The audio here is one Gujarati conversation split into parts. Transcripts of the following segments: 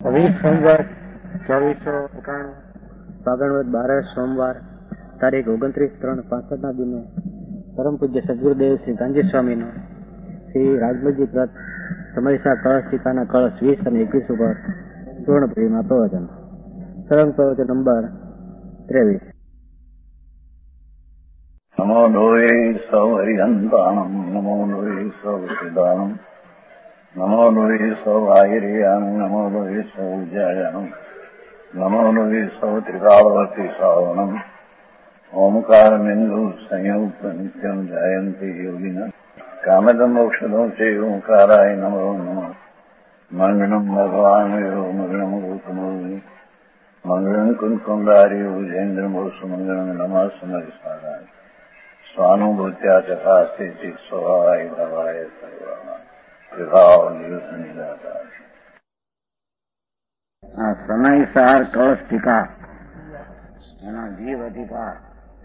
20 સોમવાર 2491 ફાગણવદ 12 સોમવાર તારીખ 29/3/65 દિને પરમ પૂજ્ય સદગુરુદેવ શ્રી ગાંધી સ્વામીનો શ્રી રાજમલજી વ્રત સમયસા કળશ ટીકાના કળશ 20 અને 21 ઉપર પૂર્ણ ભરીમાં પ્રવચન સરંગ પ્રવચન નંબર 23. નમો લોહે સૌ હરિહંતાણમ નમો લોહે સૌ સિદ્ધાનમ નમો લોહે સૌ આહિર્યાન નમો લોહે સૌ જયાનમ નમો લોહે સૌ ત્રિકાળવતી શ્રાવણમ ઓમકાર બિંદુ સંયુક્ત નિત્યમ જયંતી યોગિન કામદમ મોક્ષદો છે ઓંકારાય નમો નમઃ મંગળમ ભગવાન મંગળમ ગૌતમોની મંગળમ કુંકુંડારી વિજેન્દ્રમોસુ મંગળમ નમઃ સમરિસ્મરાય સ્વાનુભૂત્યા ચકાસ્તે સ્વભાવાય ભવાય સર્વા આ સમયસાર કળશ ટીકા એના જીવ અધિકાર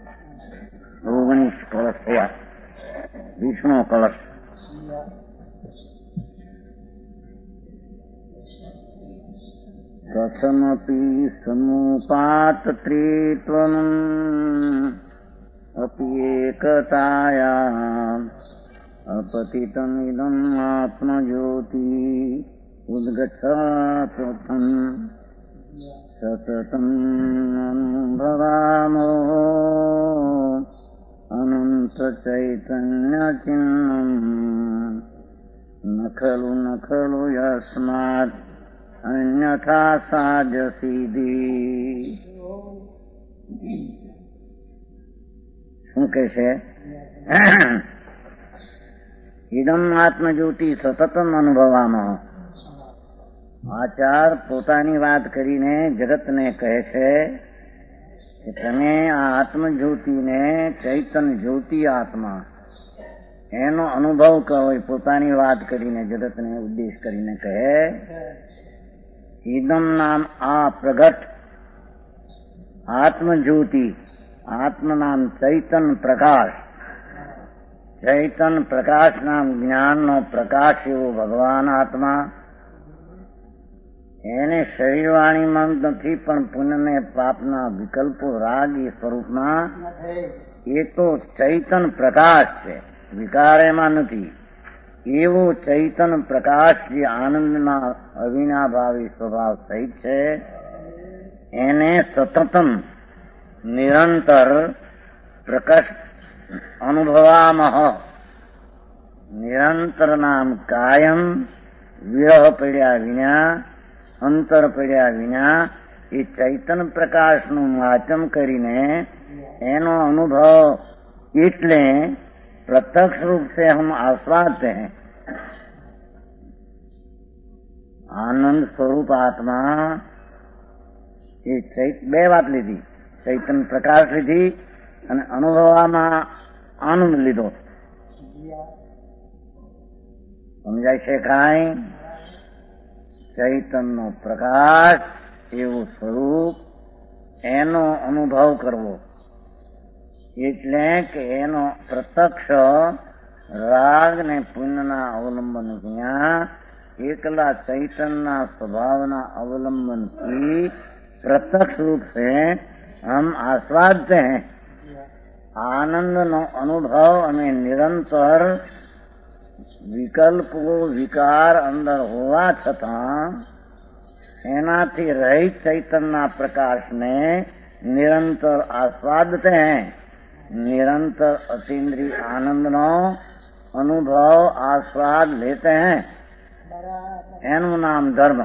19 કળશ થયા. 20મો કળશ. કથમપી સમુપાત ત્રિત્વમ અપી એકતાયા અપતિતમિદમ આત્મજ્યોતિ ઉદ્ગચ્છાતમ સતતમ અનુભવામો અનંત ચૈતન્ય ચિન્નમ ન ખલુ યસ્માત અન્યથા સાજ સિદ્ધિ. શું કે છે? ઇદમ આત્મજ્યોતિ સતતમ અનુભવામાં. આચાર પોતાની વાત કરીને જગતને કહે છે કે તમે આ આત્મજ્યોતિને ચૈતન જ્યોતિ આત્મા એનો અનુભવ કરો. એ પોતાની વાત કરીને જગતને ઉદ્દેશ કરીને કહે. ઇદમ નામ આ પ્રગટ આત્મજ્યોતિ, આત્મ નામ ચૈતન પ્રકાશ, ચૈતન પ્રકાશ નામ જ્ઞાનનો પ્રકાશ એવો ભગવાન આત્મા. એને શરીર વાણીમાં નથી, પણ પુણ્યને પાપના વિકલ્પો રાગ એ સ્વરૂપમાં એ તો ચૈતન પ્રકાશ છે, વિકાર એમાં નથી. એવો ચૈતન પ્રકાશ જે આનંદના અવિનાભાવી સ્વભાવ સહિત છે, એને સતતમ નિરંતર પ્રકાશ અનુભવામહ. નિરંતર નામ કાયમ, વિરહ પડ્યા વિના, અંતર પડ્યા વિના એ ચૈતન પ્રકાશનું વાચન કરીને એનો અનુભવ એટલે प्रत्यक्ष रूप से हम आस्वादते हैं. आनंद स्वरूप आत्मा એ બે વાત લીધી, ચૈતન પ્રકાશ લીધી અને અનુભવવામાં આનંદ લીધો. સમજાય છે કાંઈ? ચૈતનનો પ્રકાશ એવું સ્વરૂપ એનો અનુભવ કરવો એટલે કે એનો પ્રત્યક્ષ રાગ ને પુણ્યના અવલંબન વિના એકલા ચૈતનના સ્વભાવના अवलंबनથી प्रत्यक्ष रूप से हम आस्वादते हैं. आनंदનો અનુભવ અને નિરંતર વિકલ્પો વિકાર અંદર હોવા છતાં એનાથી રહિત ચૈતનના પ્રકાશને નિરંતર આસ્વાદते हैं. निरंतर अतीन्द्रिय आनंद नो अनुभव आस्वाद लेते हैं. एनु नाम धर्म.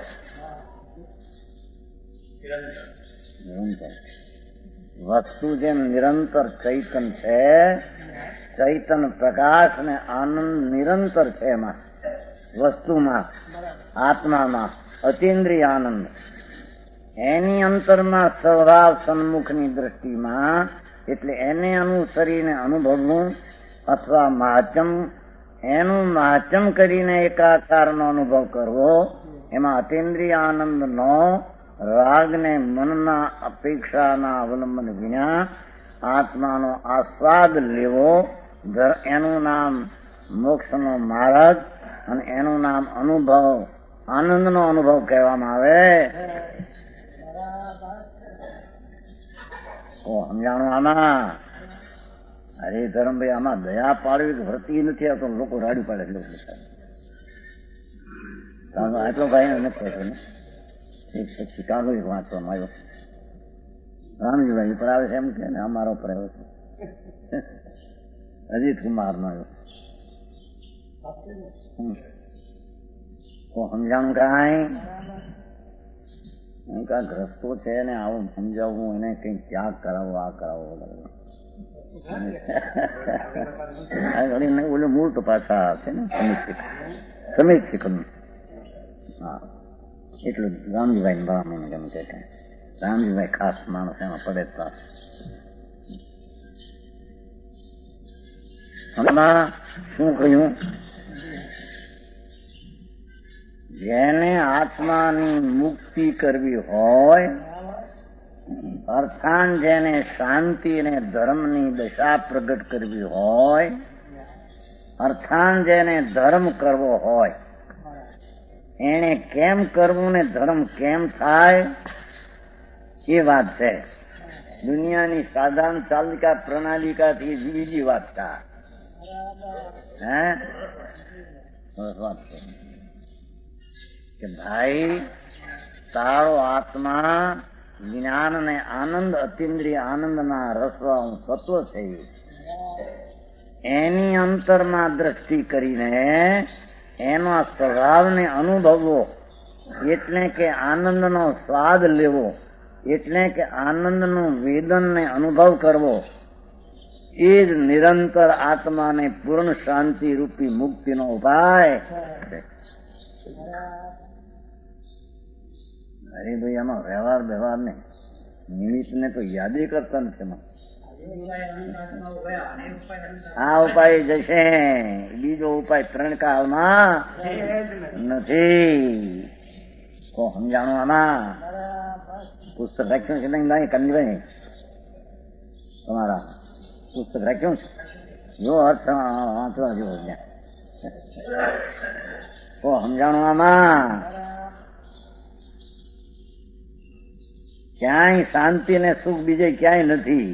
वस्तु जेम निरंतर चैतन છે, ચૈતન પ્રકાશ ને આનંદ નિરંતર છે એમાં, વસ્તુમાં, આત્મામાં અતીન્દ્રિય આનંદ. એની અંતરમાં સ્વભાવ સન્મુખની દ્રષ્ટિમાં એટલે એને અનુસરીને અનુભવવું અથવા મહાચમ, એનું મહાચમ કરીને એકાકારનો અનુભવ કરવો. એમાં અતીન્દ્રિય આનંદનો રાગને મનના અપેક્ષાના અવલંબન વિના આત્માનો આસ્વાદ લેવો. એનું નામ મોક્ષનો માર્ગ અને એનું નામ અનુભવ આનંદનો અનુભવ કહેવામાં આવે. સમજાણું આમાં? અરે ધરમભાઈ, આમાં દયા પાડવી ભરતી નથી. આ તો લોકો રાડી પાડે આટલો ભાઈ નથી કહેતો ને. પછી કાગળ વાંચવામાં આવ્યો, રામજીભાઈ પર આવે છે એમ કે અમારો પર આવ્યો છે, અજીત કુમાર નો આવ્યો. સમજાણું કાંઈ ગ્રસ્તો છે ને આવું સમજાવવું, એને કઈ ત્યાગ કરાવો, આ કરાવો ઓલું મૂળ તો પાછા છે ને સમીક્ષિક. હા, એટલું રામજીભાઈ ને ભાવ મને ગમે છે. રામજીભાઈ ખાસ માણસ, એમાં પડે પાસ. શું કહ્યું? જેને આત્માની મુક્તિ કરવી હોય, અર્થાત જેને શાંતિ અને ધર્મની દશા પ્રગટ કરવી હોય, અર્થાત જેને ધર્મ કરવો હોય, એને કેમ કરવું ને ધર્મ કેમ થાય એ વાત છે. દુનિયાની સાધારણ ચાલિકા પ્રણાલિકાથી બીજી વાત છે. વાત છે કે ભાઈ, તારો આત્મા જ્ઞાન ને આનંદ, અતિન્દ્રિય આનંદના રસવા તત્વ છે. એની અંતરમાં દ્રષ્ટિ કરીને એના સ્વભાવને અનુભવવો, એટલે કે આનંદનો સ્વાદ લેવો, એટલે કે આનંદનું વેદનને અનુભવ કરવો, એ જ નિરંતર આત્માને પૂર્ણ શાંતિ રૂપી મુક્તિનો ઉપાય છે. અરે ભાઈ, આમાં વ્યવહાર ને નિમિત્તને તો યાદ કરતા નથી. આ ઉપાય જશે, બીજો ઉપાય ત્રણ કાળમાં નથી. તો સમજાણું આમાં? પુસ્તક રાખ્યું છે નહીં કંદભાઈ? તમારા પુસ્તક રાખ્યું છે? જો અર્થ વાંચવા જેવો છે. તો સમજાણું આમાં? ક્યાંય શાંતિ ને સુખ બીજે ક્યાંય નથી.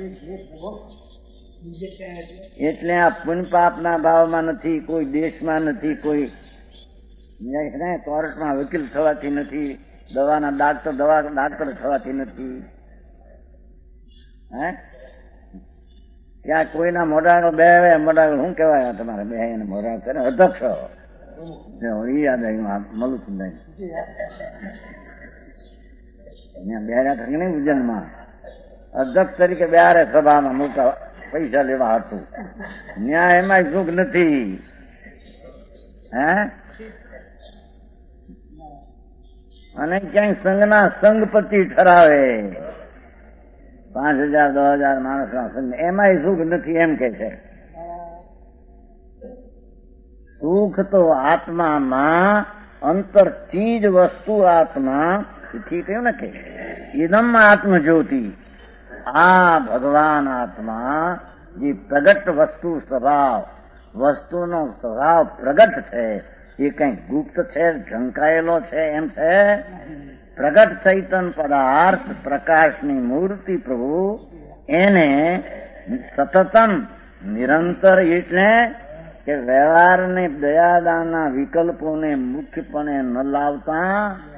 એટલે આ પુણ્ય પાપના ભાવમાં નથી, કોઈ દેશમાં નથી, કોઈ કોર્ટમાં વકીલ થવાથી નથી, દવાના ડાક્ટર થવાથી નથી. ત્યાં કોઈના મોઢાનો બે શું કહેવાય તમારે બે મોઢા કરે અધ્યક્ષ યાદ આવ્યું મલુચંદાઈ બેરા થકી નહીં ઉજ્જૈનમાં અધ્યક્ષ તરીકે બેરે સભામાં મોટા પૈસા લેવા હતું. ન્યાય એમાં સુખ નથી. અને ક્યાંય સંઘના સંઘપતિ ઠરાવે, 5,000 10,000 માણસના સંઘ, એમાંય સુખ નથી એમ કે છે. સુખ તો આત્મામાં, અંતર ચીજ વસ્તુ આત્મા. ઠીક કહ્યું ને કે ઇદમ આત્મજ્યોતિ, આ ભગવાન આત્મા જે પ્રગટ વસ્તુ સ્વભાવ, વસ્તુનો સ્વભાવ પ્રગટ છે, એ કઈ ગુપ્ત છે, ઢંકાયેલો છે એમ છે? પ્રગટ ચૈતન પદાર્થ, પ્રકાશની મૂર્તિ પ્રભુ, એને સતતમ નિરંતર, એટલે કે વ્યવહારને દયાદાનના વિકલ્પોને મુખ્યપણે ન લાવતા,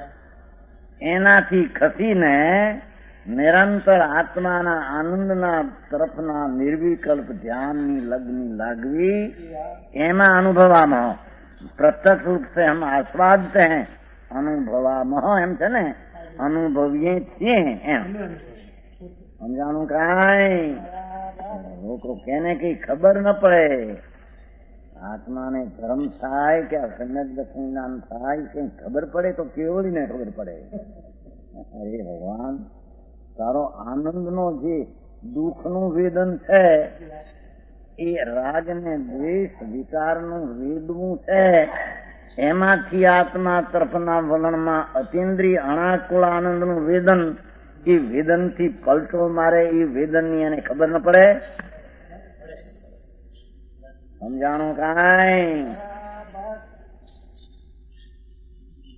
એનાથી ખસીને નિરંતર આત્માના આનંદના તરફના નિર્વિકલ્પ ધ્યાનની લગ્ની લાગવી, એમાં અનુભવામાં પ્રત્યક્ષ રૂપ से हम आस्वादते हैं, અનુભવામાં એમ છે ને, અનુભવીએ છીએ એમ. સમજાણું કાંઈ? લોકો કેને કઈ ખબર ન પડે. આત્માને ધર્મ થાય કે સમ્યક દર્શન થાય કઈ ખબર પડે તો કેવડીને ખબર પડે. અરે ભગવાન, તારો આનંદનો જે દુઃખનું વેદન છે, એ રાગ ને દ્વેષ વિકારનું વેદવું છે, એમાંથી આત્મા તરફના વલણમાં અતિન્દ્રિય અણાકુળ આનંદનું વેદન, એ વેદનથી પલટો મારે, એ વેદનની એને ખબર ન પડે. સમજાણું કાંઈ?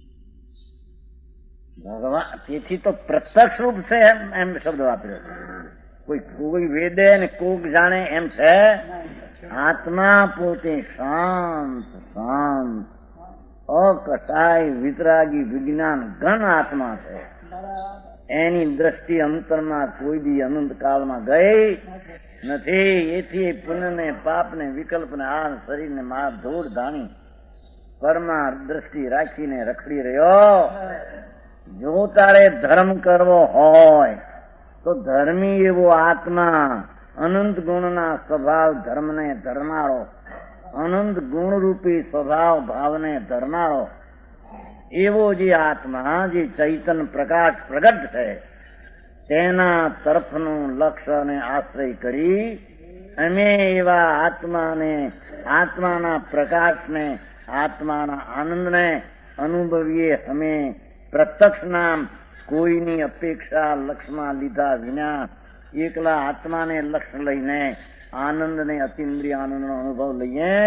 ભગવાન તેથી તો પ્રત્યક્ષ રૂપ છે એમ શબ્દ વાપર્યો. કોઈ વેદે ને કોક જાણે એમ છે. આત્મા પોતે શાંત શાંત અકટાય વિતરાગી વિજ્ઞાન ઘન આત્મા છે. એની દ્રષ્ટિ અંતરમાં કોઈ દી અનંત કાળમાં ગઈ નથી. એથી પુણ્ય ને પાપ ને વિકલ્પ ને આ શરીર ને માર ધૂળ ધાણી પરમા દ્રષ્ટિ રાખીને રખડી રહ્યો. જો તારે ધર્મ કરવો હોય તો ધર્મી એવો આત્મા અનંત ગુણના સ્વભાવ ધર્મને ધરનારો, અનંત ગુણરૂપી સ્વભાવ ભાવને ધરનારો એવો જે આત્મા, જે ચૈતન પ્રકાશ પ્રગટ છે, તેના તરફનું લક્ષ્ય અને આશ્રય કરી અમે એવા આત્માને, આત્માના પ્રકાશને, આત્માના આનંદને અનુભવીએ. અમે પ્રત્યક્ષ નામ કોઈની અપેક્ષા લક્ષ્યમાં લીધા વિના એકલા આત્માને લક્ષ્ય લઈને આનંદ ને અતિન્દ્રિય આનંદનો અનુભવ લઈએ.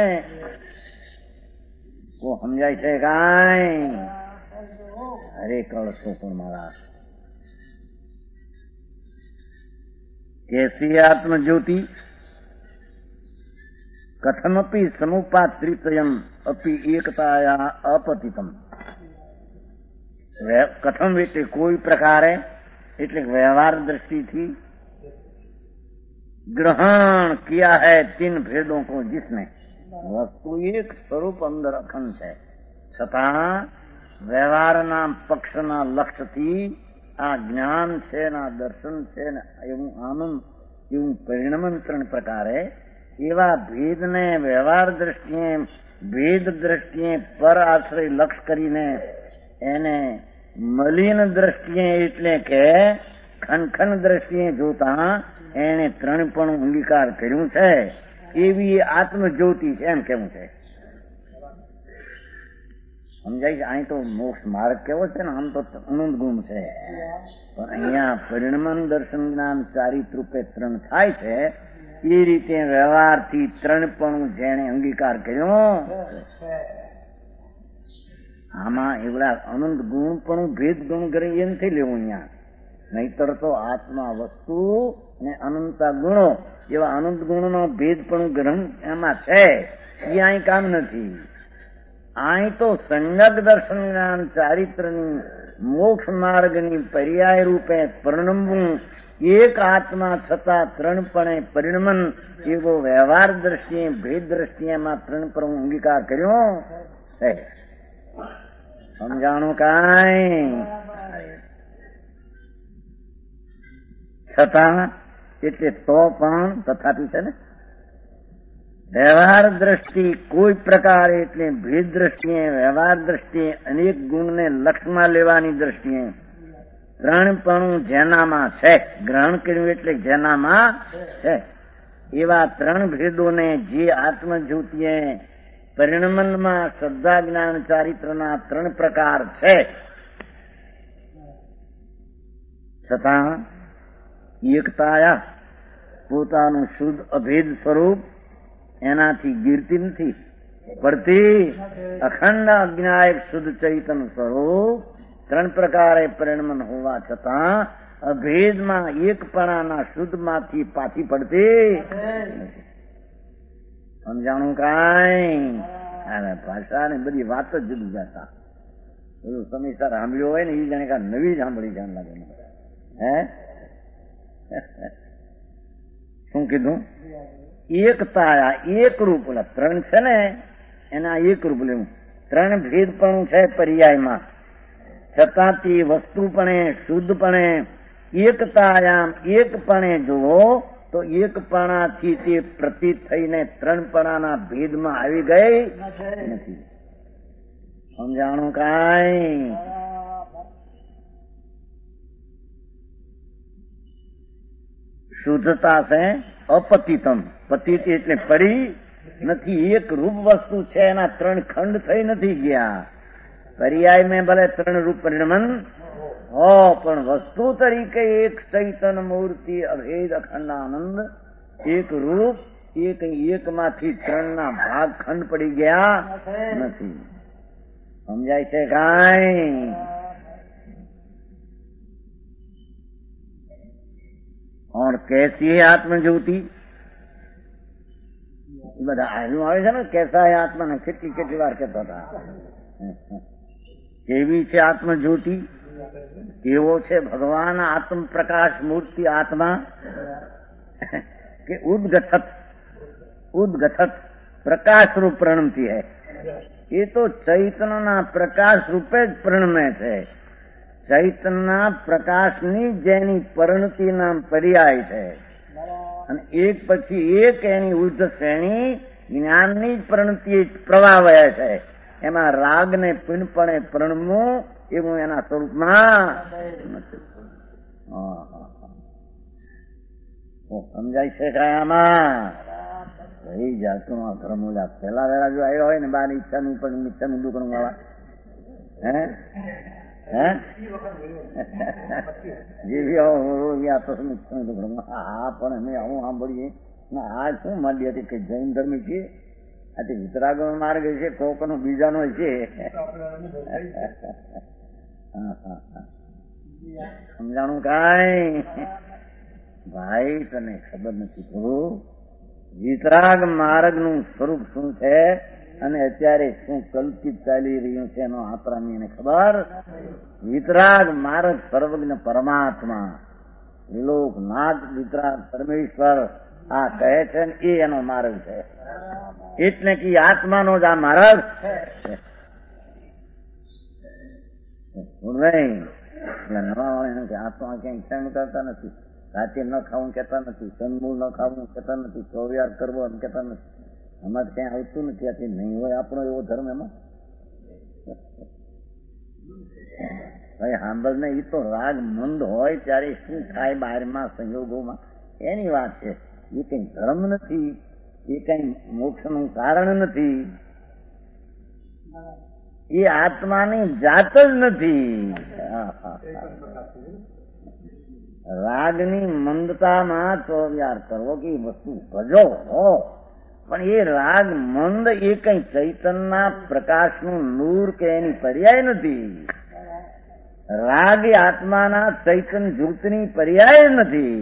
ઓ સમજાય છે કાંઈ? અરે કળશો પણ મારા કેસી આત્મજ્યોતિ કથમપી સમુપાત્રિતયમ અપી એકતાયા અપતિતમ. કથમ એટલે કોઈ પ્રકારે, એટલે વ્યવહાર દ્રષ્ટિથી ગ્રહણ કિયા है 3 भेदों को जिसने. વસ્તુ એક સ્વરૂપ અંદર અખંડ છે, છતાં વ્યવહારના પક્ષના લક્ષ્યથી આ જ્ઞાન છે ને આ દર્શન છે ને એવું આનંદ એવું પરિણમન 3 પ્રકારે એવા ભેદને વ્યવહાર દ્રષ્ટિએ, ભેદ દ્રષ્ટિએ પર આશ્રય લક્ષ કરીને એને મલિન દ્રષ્ટિએ એટલે કે ખનખન દ્રષ્ટિએ જોતા એને 3 પણ અંગીકાર કર્યું છે. એવી આત્મજ્યોતિ છે એમ કેવું છે. સમજાય છે? અહીં તો મોક્ષ માર્ગ કેવો છે ને, આમ તો અનંત ગુણ છે, પણ અહીંયા પરિણમન દર્શન જ્ઞાન ચારિત્ર રૂપે 3 થાય છે. એ રીતે વ્યવહારથી 3 પણ જેને અંગીકાર કર્યો, આમાં એવડા અનંત ગુણ પણ ભેદ ગુણ કરી એ નથી લેવું અહીંયા. નહીતર તો આત્મા વસ્તુ ને અનંતા ગુણો એવા અનંત ગુણનો ભેદ પણ ગ્રહણ એમાં છે. એ અહીં કામ નથી. અહીં તો સંજ્ઞક દર્શન જ્ઞાન ચારિત્રની મોક્ષ માર્ગની પર્યાય રૂપે પરિણમવું એક આત્મા છતાં 3 પણે પરિણમન એવો વ્યવહાર દ્રષ્ટિએ, ભેદ દ્રષ્ટિએમાં 3 પણ અંગીકાર કર્યો છે. સમજાણું કાંઈ? છતાં એટલે તો પણ તથાપી છે ને. વ્યવહાર દ્રષ્ટિ કોઈ પ્રકારે એટલે ભેદ દ્રષ્ટિએ, વ્યવહાર દ્રષ્ટિએ અનેક ગુણને લક્ષમાં લેવાની દ્રષ્ટિએ 3 પણ જેનામાં છે, ગ્રહણ કર્યું એટલે જેનામાં છે એવા 3 ભેદોને જે આત્મજ્યોતિએ પરિણમનમાં શ્રદ્ધા જ્ઞાન ચારિત્રના 3 પ્રકાર છે, છતાં એકતાયા પોતાનું શુદ્ધ અભેદ સ્વરૂપ એનાથી ગીરતી નથી પડતી. અખંડ અજ્ઞાયક શુદ્ધ ચૈતન સ્વરૂપ 3 પ્રકારે પરિણમન હોવા છતાં અભેદમાં એકપણાના શુદ્ધમાંથી પાછી પડતી. સમજાણું કાંઈ? ભાષા ને બધી વાત જ જુદી જતા. બધું સમયસર સાંભળ્યું હોય ને એ જાણે કા નવી જ સાંભળી જાણ લાગે. હે શું કીધું? એકતા એક રૂપ. 3 છે ને એના એક રૂપ લેવું. 3 ભેદપણું છે પર્યાયમાં, છતાં તે વસ્તુપણે શુદ્ધપણે એકતાયામ એકપણે જુઓ તો એકપણાથી તે પ્રતીત થઈને 3 પણાના ભેદમાં આવી ગઈ નથી. સમજાણું કાંઈ? શુદ્ધતા છે અપતિતમ. પતિત એટલે પડી નથી. એક રૂપ વસ્તુ છે, એના 3 ખંડ થઈ નથી ગયા. પર્યાય મેં ભલે 3 રૂપ પરિણમન હો, પણ વસ્તુ તરીકે એક ચૈતન મૂર્તિ અભેદ અખંડ આનંદ એક રૂપ એકમાંથી 3 ભાગ ખંડ પડી ગયા નથી. સમજાય છે કાંઈ? और कैसी है आत्मज्योति? બધા હાજરું આવે છે ને, કેસા હે આત્માને કેટલી કેટલી વાર કહેતા હતા. કેવી છે આત્મજ્યોતિ? કેવો છે ભગવાન આત્મ પ્રકાશ મૂર્તિ આત્મા? કે ઉદગછત પ્રકાશ રૂપ પ્રણમતી હૈ. એ તો ચૈતન્યના પ્રકાશ રૂપે જ પ્રણમે છે. ચૈતન્યના પ્રકાશની જેની પરિણતિના પર્યાય છે, અને એક પછી એક એની ઉર્ધ શ્રેણી જ્ઞાનની જ પરિણતિ પ્રવાહ વહે છે. એમાં રાગને પીણપણે પ્રણમવું એવું એના સ્વરૂપમાં નથી. સમજાય છે કાયામાં એ જાતનું આ ધર્મ પેલા વેળા જો આવ્યો હોય ને બાર ઈચ્છાનું પણ ઈચ્છાનું દુકાન વાળા હા પણ અમે આવું સાંભળીએ આ શું માંડી હતી કે જૈન ધર્મ છે, આ વિતરાગનો માર્ગ છે, કોકનો બીજાનો છે. સમજાણું કાંઈ ભાઈ? તને ખબર નથી થોડું વિતરાગ માર્ગનું સ્વરૂપ શું છે અને અત્યારે શું કલ્પિત ચાલી રહ્યું છે એનો આપણાની એને ખબર. વિતરાગ માર્ગ સર્વજ્ઞ પરમાત્મા વિલોકનાથ વિતરાગ પરમેશ્વર આ કહે છે ને એ એનો માર્ગ છે. એટલે કે આત્માનો જ આ માર્ગ છે. નવા વાળા કે આત્મા ક્યાંય ઈચ્છા કરતા નથી, રાતે ન ખાવું કેતા નથી, સન્મૂળ ન ખાવું કેતા નથી, ચોવ્યાર કરવો એમ કેતા નથી. આમાં ક્યાંય આવતું નથી. આથી નહીં હોય આપણો એવો ધર્મ એમાં. ભાઈ સાંભળ ને, એ તો રાગ મંદ હોય ત્યારે શું થાય બહારમાં સંયોગોમાં એની વાત છે. એ કઈ ધર્મ નથી, એ કઈ મોક્ષનું કારણ નથી, એ આત્માની જાત જ નથી. રાગની મંદતામાં ચોવ્યાર કરવો કે વસ્તુ ભજો હો, પણ એ રાગ મંદ એ કઈ ચૈતનના પ્રકાશનું નૂર કે એની પર્યાય નથી. રાગ એ આત્માના ચૈતન જૂથની પર્યાય નથી.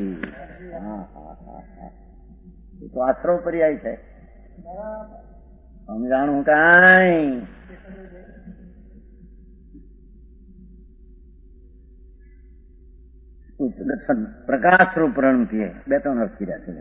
એ તો આશ્રવ પર્યાય છે. સમજાણું કાંઈ? પ્રકાશ રૂપ પ્રણમતી હે. બે ત્રણ અર્થ કર્યા છે.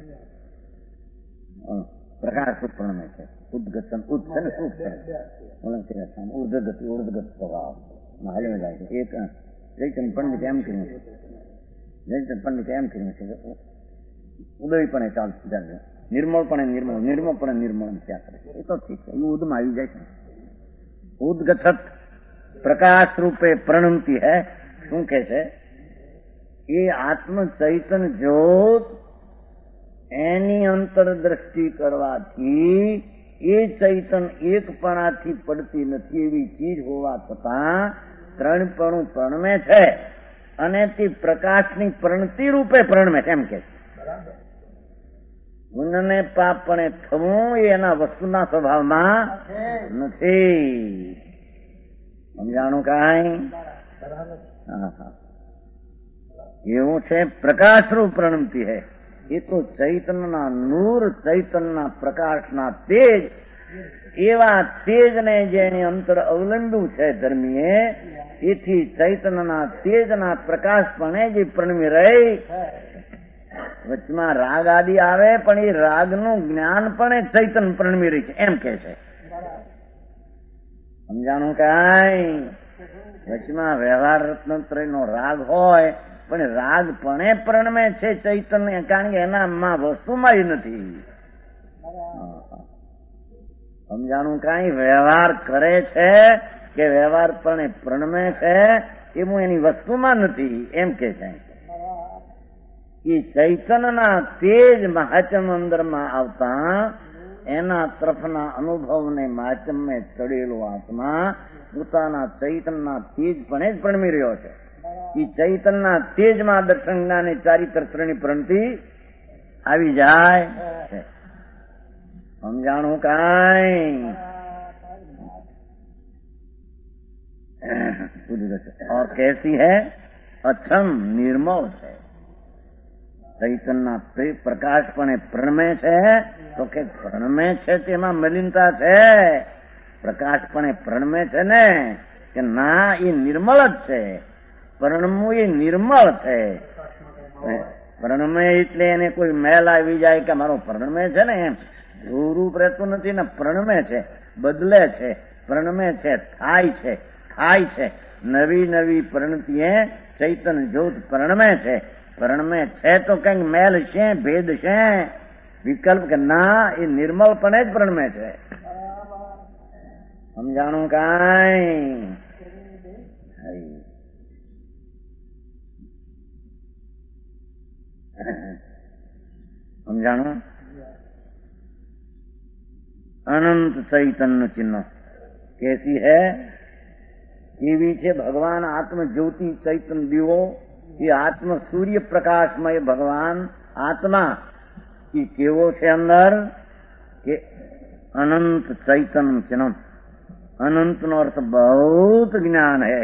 પ્રકાશ રૂપ પ્રણમે છે. ઉદગતન ઉદ છે ને સુખ છે. ઉર્ધગતિ ઉર્ધગત સ્વભાવ હાલ્યો જાય છે. એક જયચંદ પંડિત એમ કર્યું છે, જયચંદ પંડિત એમ કર્યું છે કે ઉદયપણે ચાલતું જાય, નિર્મળપણે નિર્મળ, નિર્મળપણે નિર્મળ થયા કરે. એ તો ઠીક છે, એ ઉદમાં આવી જાય છે. ઉદગત પ્રકાશ રૂપે પ્રણમતી હૈ. શું કે છે? એ આત્મ ચૈતન જ્યોત એની અંતરદ્રષ્ટિ કરવાથી એ ચૈતન એકપણાથી પડતી નથી એવી ચીજ હોવા છતાં ત્રણપણું પ્રણમે છે, અને તે પ્રકાશની પ્રણતિ રૂપે પ્રણમે છે. એમ કે છે પુણ્યને પાપણે થવું એ એના વસ્તુના સ્વભાવમાં નથી. સમજાણું કાંઈ? એવું છે. પ્રકાશરૂપ પ્રણમતી હૈ. એ તો ચૈતનના નૂર, ચૈતનના પ્રકાશના તેજ, એવા તેજને જેની અંતર અવલંબ્યું છે ધર્મીએ, એથી ચૈતનના તેજના પ્રકાશપણે જે પ્રણમી રહી. વચમાં રાગ આદિ આવે પણ એ રાગનું જ્ઞાન પણ ચૈતન પ્રણમી રહી છે. એમ કે છે. સમજાણું કાંઈ? વચમાં વ્યવહાર રત્નત્રયનો રાગ હોય પણ રાગ પણ પ્રણમે છે ચૈતન્ય, કારણ કે એનામાં વસ્તુમાં નથી. સમજાણું કાંઈ? વ્યવહાર કરે છે કે વ્યવહાર પણ પ્રણમે છે એવું એની વસ્તુમાં નથી. એમ કે છે એ ચૈતનના તેજ મહાચમ અંદરમાં આવતા એના તરફના અનુભવને મહાચમને ચડેલો આત્મા પોતાના ચૈતનના તેજ પણ જ પ્રણમી રહ્યો છે. એ ચૈતનના તેજમાં દર્શન જ્ઞાને ચારિત્રની પ્રણતિ આવી જાય છે. સમજાણું કાંઈ? और कैसी है? अक्षम निर्मल है. ચૈતનના પ્રકાશપણે પ્રણમે છે, તો કે પ્રણમે છે તેમાં મલિનતા છે? પ્રકાશપણે પ્રણમે છે ને કે ના, એ નિર્મળ જ છે. પ્રણમવું એ નિર્મળ છે. પ્રણમે એટલે એને કોઈ મેલ આવી જાય કે મારો પ્રણમે છે ને, એમ રૂપ રહેતું નથી ને. પ્રણમે છે, બદલે છે, પ્રણમે છે, થાય છે. નવી નવી પ્રણતિએ ચૈતન જ્યોત પ્રણમે છે. પ્રણમે છે તો કઈક મેલ છે, ભેદ છે, વિકલ્પ કે ના, એ નિર્મળપણે જ પ્રણમે છે. સમજાણું કાંઈ? સમજાણું? અનંત ચૈતન્ય ચિહ્ન कैसी है? કેવી છે? ભગવાન આત્મ જ્યોતિ ચૈતન્ય દીવો, એ આત્મ સૂર્ય પ્રકાશમય ભગવાન આત્મા એ કેવો છે અંદર? કે અનંત ચૈતન્ય ચિહ્ન. અનંત નો અર્થ બહુત જ્ઞાન હે,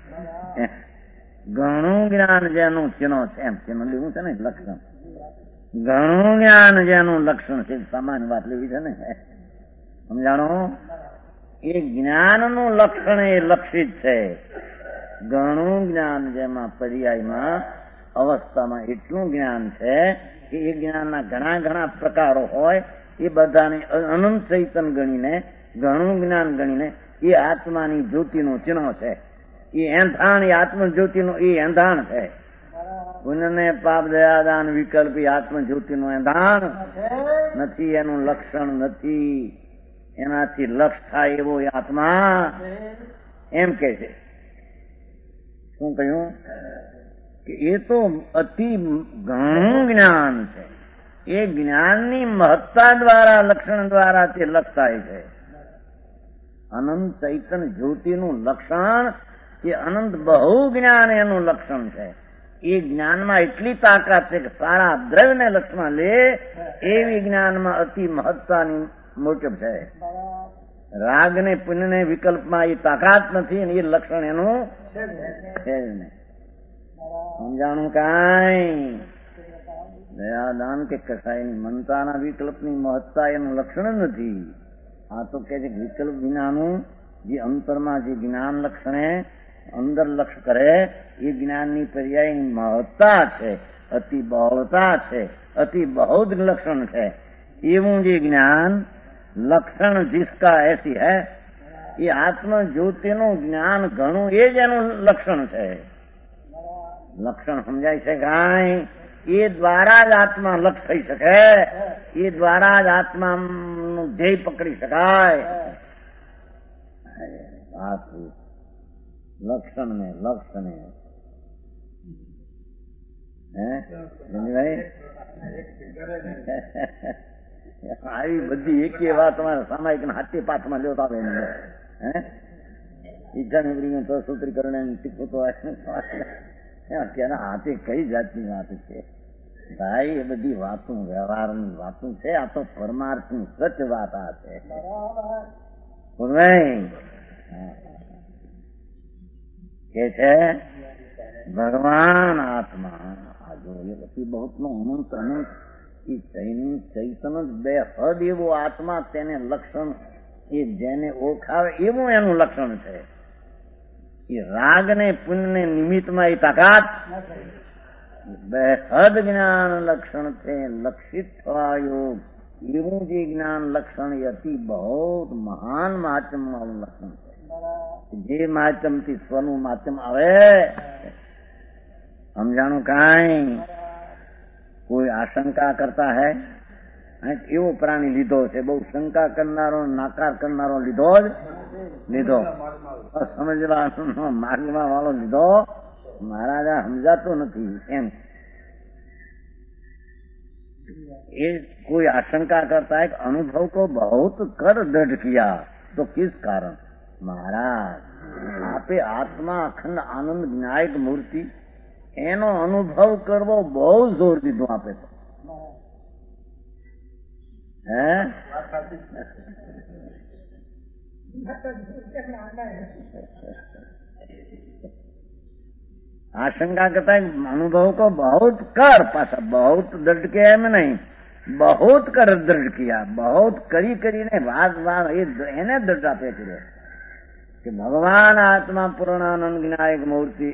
ઘણું જ્ઞાન જેનું ચિહ્નો છે. એમ ચિહ્ન લેવું છે ને, લક્ષણ. ઘણું જ્ઞાન જેનું લક્ષણ છે, સામાન્ય વાત લેવી છે ને. સમજાણો? એ જ્ઞાનનું લક્ષણ એ લક્ષિત છે. ઘણું જ્ઞાન જેમાં પર્યાયમાં અવસ્થામાં એટલું જ્ઞાન છે કે એ જ્ઞાનના ઘણા ઘણા પ્રકારો હોય, એ બધાને અનંત ચૈતન ગણીને, ઘણું જ્ઞાન ગણીને એ આત્માની જ્યોતિનું ચિહ્ન છે. એ એંધાણ, એ આત્મજ્યોતિનું એ એંધાણ છે. પુણ્યને પાપ દયાદાન વિકલ્પ એ આત્મજ્યોતિનું એંધાણ નથી, એનું લક્ષણ નથી. એનાથી લક્ષ થાય એવો એ આત્મા એમ કે છે. શું કહ્યું? કે એ તો અતિ ઘણું જ્ઞાન છે. એ જ્ઞાનની મહત્તા દ્વારા, લક્ષણ દ્વારા તે લક્ષ થાય છે. અનંત ચૈતન્ય જ્યોતિનું લક્ષણ એ અનંત બહુ જ્ઞાન એનું લક્ષણ છે. એ જ્ઞાનમાં એટલી તાકાત છે કે સારા દ્રવ્યને લક્ષમાં લે એવી જ્ઞાનમાં અતિ મહત્તાની મોટપ છે. રાગ ને પુણ્ય ને વિકલ્પમાં એ તાકાત નથી, અને એ લક્ષણ એનું છે જ નહીં. સમજાણું કાંઈ? દયાદાન કે કસાયની મનતાના વિકલ્પની મહત્તા એનું લક્ષણ જ નથી. આ તો કે છે વિકલ્પ વિનાનું જે અંતરમાં જે જ્ઞાન લક્ષણે અંદર લક્ષ કરે એ જ્ઞાનની પર્યાયની મહત્તા છે, અતિ બહોળતા છે, અતિ બહુદ લક્ષણ છે. એવું જે જ્ઞાન લક્ષણ जिसका ऐसी है, એ આત્મ જ્યોતિનું જ્ઞાન ઘણું એ જ એનું લક્ષણ છે. લક્ષણ સમજાય છે કાંઈ? એ દ્વારા જ આત્મા લક્ષ થઈ શકે, એ દ્વારા જ આત્માનું ધ્યેય પકડી શકાય. લક્ષણ ને લક્ષણ ભાઈ આવી બધી એક વાત તમારે સામાયિક હાથે પાઠમાં લેતા આવે ઈચ્છા તો સૂત્રીકરણ શીખવું તો હાથે કઈ જાતની વાત છે ભાઈ? એ બધી વાતો વ્યવહારની વાતો છે. આ તો પરમાર્થની સચ વાત આ છે. કે છે ભગવાન આત્મા આ જો એ બધી બહુ નો અનંત અનંત ચૈતન જ બે હદ એવો આત્મા, તેને લક્ષણ એ જેને ઓળખાવે એવું એનું લક્ષણ છે. એ રાગ ને પુણ્ય ને નિમિત્તમાં એ તાકાત બે હદ જ્ઞાન લક્ષણ છે. લક્ષિત થવાયો એવું જે જ્ઞાન લક્ષણ એ અતિ બહુ મહાન મહાત્મ વાળું લક્ષણ છે. જે માધ્યમથી સ્વનું માધ્યમ આવે. સમજાણું કાંઈ? કોઈ આશંકા કરતા હૈ, એવો પ્રાણી લીધો છે, બહુ શંકા કરનારો નાકાર કરનારો લીધો જ લીધો, સમજવાનો માર્ગમાં વાળો લીધો મહારાજા સમજાતો નથી એમ. એ કોઈ આશંકા કરતા है अनुभव को बहुत कर दृढ़ किया तो किस कारण? महाराज आपे आत्मा अखंड आनंद विनायक मूर्ति એનો અનુભવ કરવો બહુ જોર દીધું આપે તો. હે आशंका करता है अनुभव को बहुत कर, पासा बहुत दृढ़ किया है मैं नहीं, बहुत कर दृढ़ किया, बहुत करी કરીને વાત એને દૃઢ આપે કર્યો કે ભગવાન આત્મા પૂર્ણાનંદ વિનાયક મૂર્તિ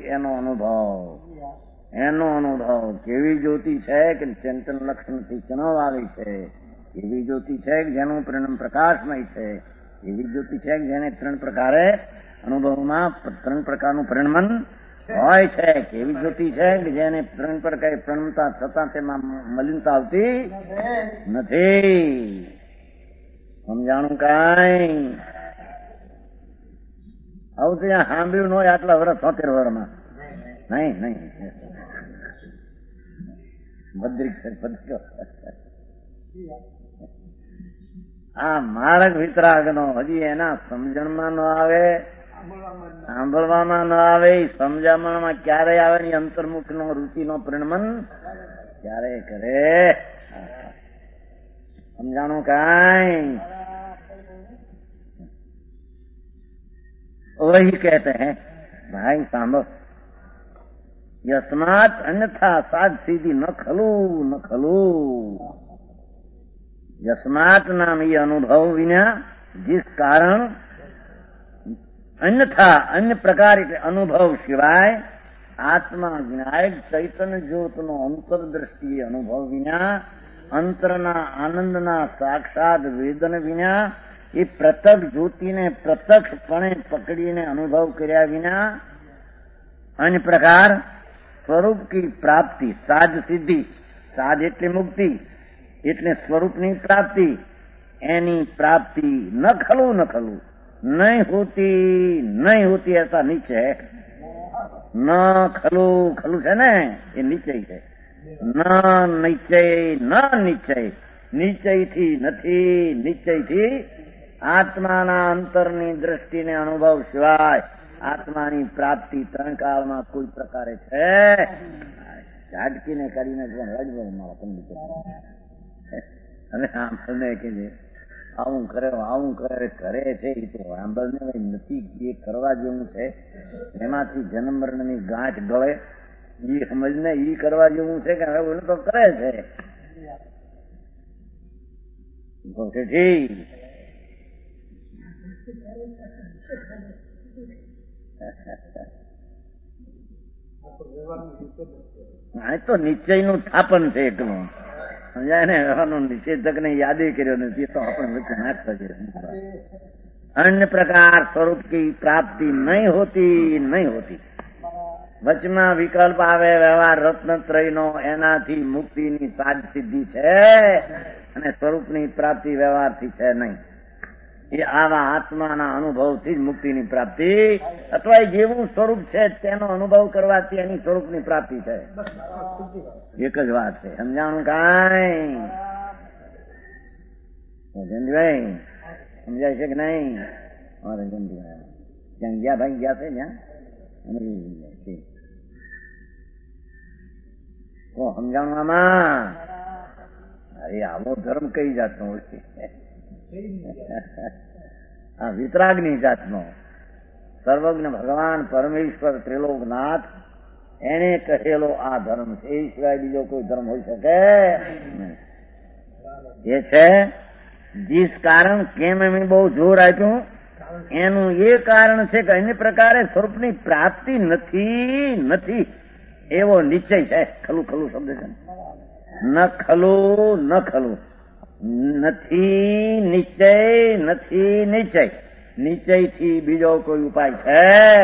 એનો અનુભવ કેવી જ્યોતિ છે કે ચંચન લક્ષણથી ચનવાળી છે, એવી જ્યોતિ છે કે જેનું પરિણામ પ્રકાશમય છે, એવી જ્યોતિ છે કે જેને ત્રણ પ્રકારે અનુભવમાં ત્રણ પ્રકારનું પરિણમન હોય છે, કેવી જ્યોતિ છે કે જેને ત્રણ પ્રકારે પરિણમતા છતાં તેમાં મલિનતા આવતી નથી. સમજાણું કાંઈ આવું તો ત્યાં સાંભળ્યું ન હોય આટલા વર્ષ 73 વર્ષમાં નહીં ભદ્રિક આ માર્ગ વિતરાગનો હજી એના સમજણમાં ન આવે, સાંભળવામાં ન આવે, સમજાવવામાં ક્યારે આવે ને અંતર્મુખ નો રુચિ નો પરિણમન ક્યારે કરે. સમજાણું કાંઈ वही कहते हैं भाई सांभो यस्मात अन्यथा साध सीधी न खलू यस्मात नाम ये अनुभव विना जिस कारण अन्यथा अन्य प्रकार के अनुभव सिवाय आत्मा विनायक चैतन्य ज्योत नो अंतरदृष्टि अनुभव विना अंतરના આનંદના સાક્ષાત વેદન વિના એ પ્રત્યક્ષ જ્યોતિને પ્રત્યક્ષપણે પકડીને અનુભવ કર્યા વિના અન્ય પ્રકાર સ્વરૂપ કી પ્રાપ્તિ સાધ સિદ્ધિ, સાધ એટલે મુક્તિ એટલે સ્વરૂપની પ્રાપ્તિ, એની પ્રાપ્તિ ન ખલું નહીં હોતી ऐसा નીચે ન ખલું છે ને એ નિશ્ચય છે, નિશ્ચયથી નથી, નિશ્ચયથી આત્માના અંતરની દ્રષ્ટિને અનુભવ સિવાય આત્માની પ્રાપ્તિ ત્રણ કાળમાં કોઈ પ્રકારે છે. ઝાટકીને કરીને અને આંબળને કે આવું કરે છે એ તો આંબળને નથી, એ કરવા જેવું છે, એમાંથી જન્મ મરણની ગાંઠ ગળે એ સમજને એ કરવા જેવું છે કે હવે તો કરે છે. આ તો નિશ્ચયનું થાપન છે એકલું, સમજાય ને. એવાનો નિષેધક ને યાદે કર્યો નથી, તો આપણે વચ્ચે નાખતા છે. અન્ય પ્રકાર સ્વરૂપ કી પ્રાપ્તિ નહીં હોતી. વચમાં વિકલ્પ આવે વ્યવહાર રત્નત્રય નો, એનાથી મુક્તિની સાધ સિદ્ધિ છે અને સ્વરૂપની પ્રાપ્તિ વ્યવહારથી છે નહીં. એ આવા આત્માના અનુભવથી જ મુક્તિની પ્રાપ્તિ અથવા જેવું સ્વરૂપ છે તેનો અનુભવ કરવાથી એની સ્વરૂપની પ્રાપ્તિ છે. એક જ વાત છે. સમજાણું કાંઈ જયંતિભાઈ? સમજાય છે કે નહીં? જયંતિભાઈ ક્યાં ગયા? ભાઈ ગયા છે ત્યાં સમજાણું આમાં? અરે આવો ધર્મ કઈ જાતનો હોય છે? આ વિતરાગની જાતનો. સર્વજ્ઞ ભગવાન પરમેશ્વર ત્રિલોકનાથ એને કહેલો આ ધર્મ છે, એ સિવાય બીજો કોઈ ધર્મ હોઈ શકે એ છે. જીસ કારણ કેમ એમ બહુ જોર આપ્યું, એનું એ કારણ છે કે અન્ય પ્રકારે સ્વરૂપની પ્રાપ્તિ નથી એવો નિશ્ચય છે. ખલું શબ્દ છે ન ખલું નથી નિશ્ચય, નિશ્ચયથી બીજો કોઈ ઉપાય છે?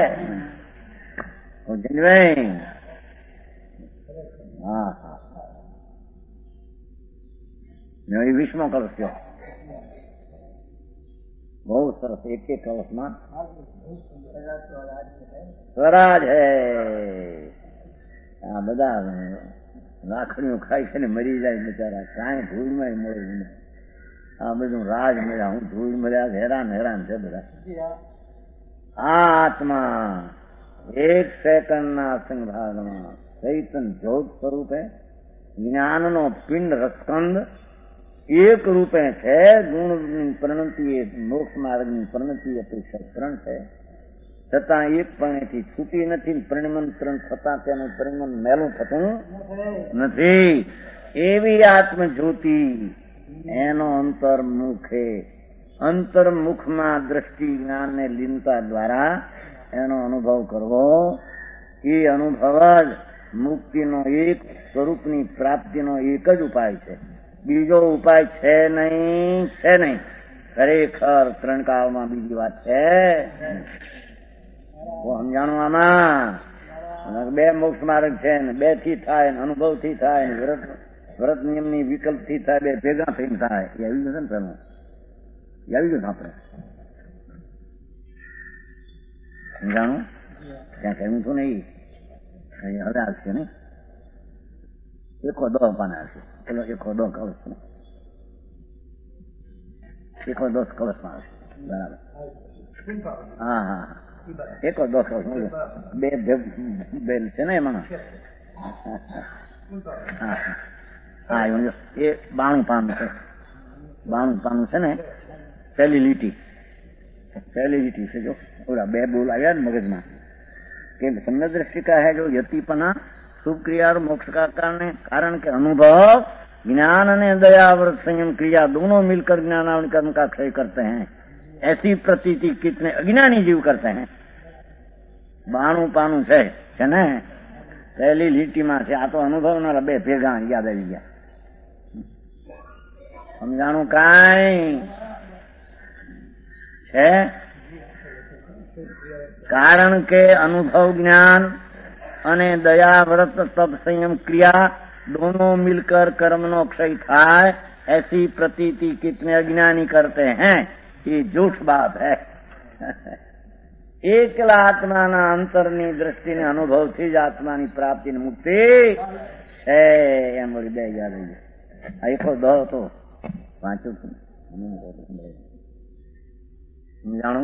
હા, 20મો કલશ થયો. બહુ સરસ. એક કલશમાં સ્વરાજ હે. આ બધા રાખડીઓ ખાઈ છે ને મરી જાય બિચારા, કાંઈ ધૂળમાં મળે. આ બધું રાજ મળ્યા, હું ધૂળ મળ્યા, હેરાન છે બધા. આ આત્મા એક સેકન્ડના સંભાગમાં ચૈતન જ્યોત સ્વરૂપે જ્ઞાનનો પિંડ રસકંદ એક રૂપે છે. ગુણની પરિણતિ એ મોક્ષ માર્ગની પરિણતિ અપેક્ષા ત્રણ છે. છતાં એક પરણેથી છૂટી નથી, પરિમંત્રણ થતા તેનું પરિમન મેલું થતું નથી. એવી આત્મજ્યોતિ એનો અંતર્મુખે, અંતર્મુખમાં દ્રષ્ટિ જ્ઞાન ને લીનતા દ્વારા એનો અનુભવ કરવો, એ અનુભવ જ મુક્તિનો એક સ્વરૂપની પ્રાપ્તિનો એક જ ઉપાય છે. બીજો ઉપાય છે નહીં, છે નહીં. ખરેખર ત્રણ કાળમાં બીજી વાત છે. સમજાણું આમાં બે મોક્ષ માર્ગ છે ને, બે થી થાય ને, અનુભવ થી થાય ને, વ્રત નિયમની વિકલ્પ થી થાય, બે ભેગા થઈને થાય. એ આવી જશે ને પેલું આવી ગયું આપણે સમજાણું. ત્યાં કહ્યું હતું નહીં, હવે આવશે ને એકો દો પાના આવશે, પેલો એકો દો કળશ ને, એકો દોષ કળશમાં આવશે. બરાબર. હા હા હા, એકો દો કળશ બે બેલ છે ને એમાં. હા હા, એ 92 પાનું છે. 92 પાનું છે ને, પહેલી લીટી છે. જો ઓલા બે બોલ આવ્યા ને મગજમાં કે सम्यक दृष्टि का है जो यतिपना शुभ क्रिया और मोक्ष का कारण के अनुभव ज्ञान ने दया व्रत संयम क्रिया दोनों मिलकर ज्ञानावरण कर्म का क्षय करते हैं. ऐसी प्रतीति कितने अज्ञानी जीव करते हैं. 92 પાનું છે ને, પહેલી લીટીમાં છે. આ તો અનુભવનારા બે ભેગા યાદ આવી ગયા. સમજાણું કાંઈ છે? કારણ કે અનુભવ જ્ઞાન અને દયા व्रत तप संयम क्रिया दोनों मिलकर कर्म नो क्षय थाय ऐसी प्रतीति कितने अज्ञानी करते हैं. ये झूठ बात है. એકલા આત્માના અંતરની દ્રષ્ટિને અનુભવથી જ આત્માની પ્રાપ્તિ મુક્તિ છે. એમ વળી બે યાદ આવી જાય. આ એકો દો તો વાંચ્યું છું જાણું.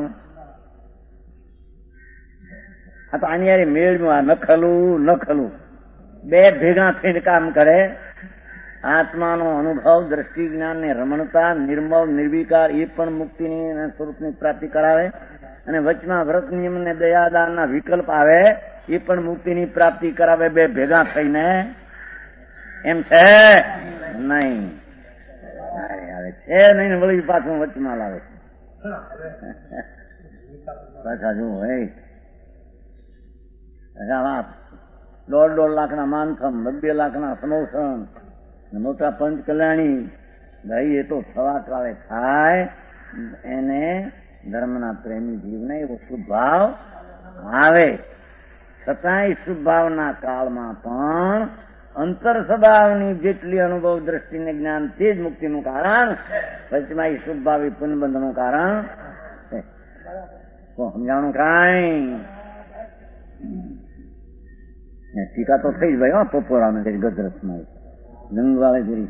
આ તો આની યાર મેળમાં ન ખલું બે ભેગા થઈને કામ કરે. આત્માનો અનુભવ દ્રષ્ટિ જ્ઞાન ને રમણતા નિર્મળ નિર્વિકાર એ પણ મુક્તિની સ્વરૂપની પ્રાપ્તિ કરાવે, અને વચમાં વ્રત નિયમ ને દયાદાનના વિકલ્પ આવે એ પણ મુક્તિની પ્રાપ્તિ કરાવે. બે ભેગા થઈને એમ છે નહીં. આવે છે નહીં ને વળી પાછું વચમાં લાવે પાછા જુઓ. 1.5 લાખના માનથમ, 2 લાખના સમોસણ, મોટા પંચ કલ્યાણી. ભાઈ એ તો થવા કાળે થાય. એને ધર્મના પ્રેમી જીવને એવો શુભ ભાવ આવે. છતાંય શુભ ભાવના કાળમાં પણ અંતર સ્વભાવની જેટલી અનુભવ દ્રષ્ટિને જ્ઞાન તે જ મુક્તિનું કારણ, વચમાં એ શુભ ભાવી પુનબંધનું કારણ છે. સમજાણું કાંઈ? ટીકા તો થઈ જ ભાઈ. પપોરામાં જરી ગજરાતમાં ગંગવાળે જરી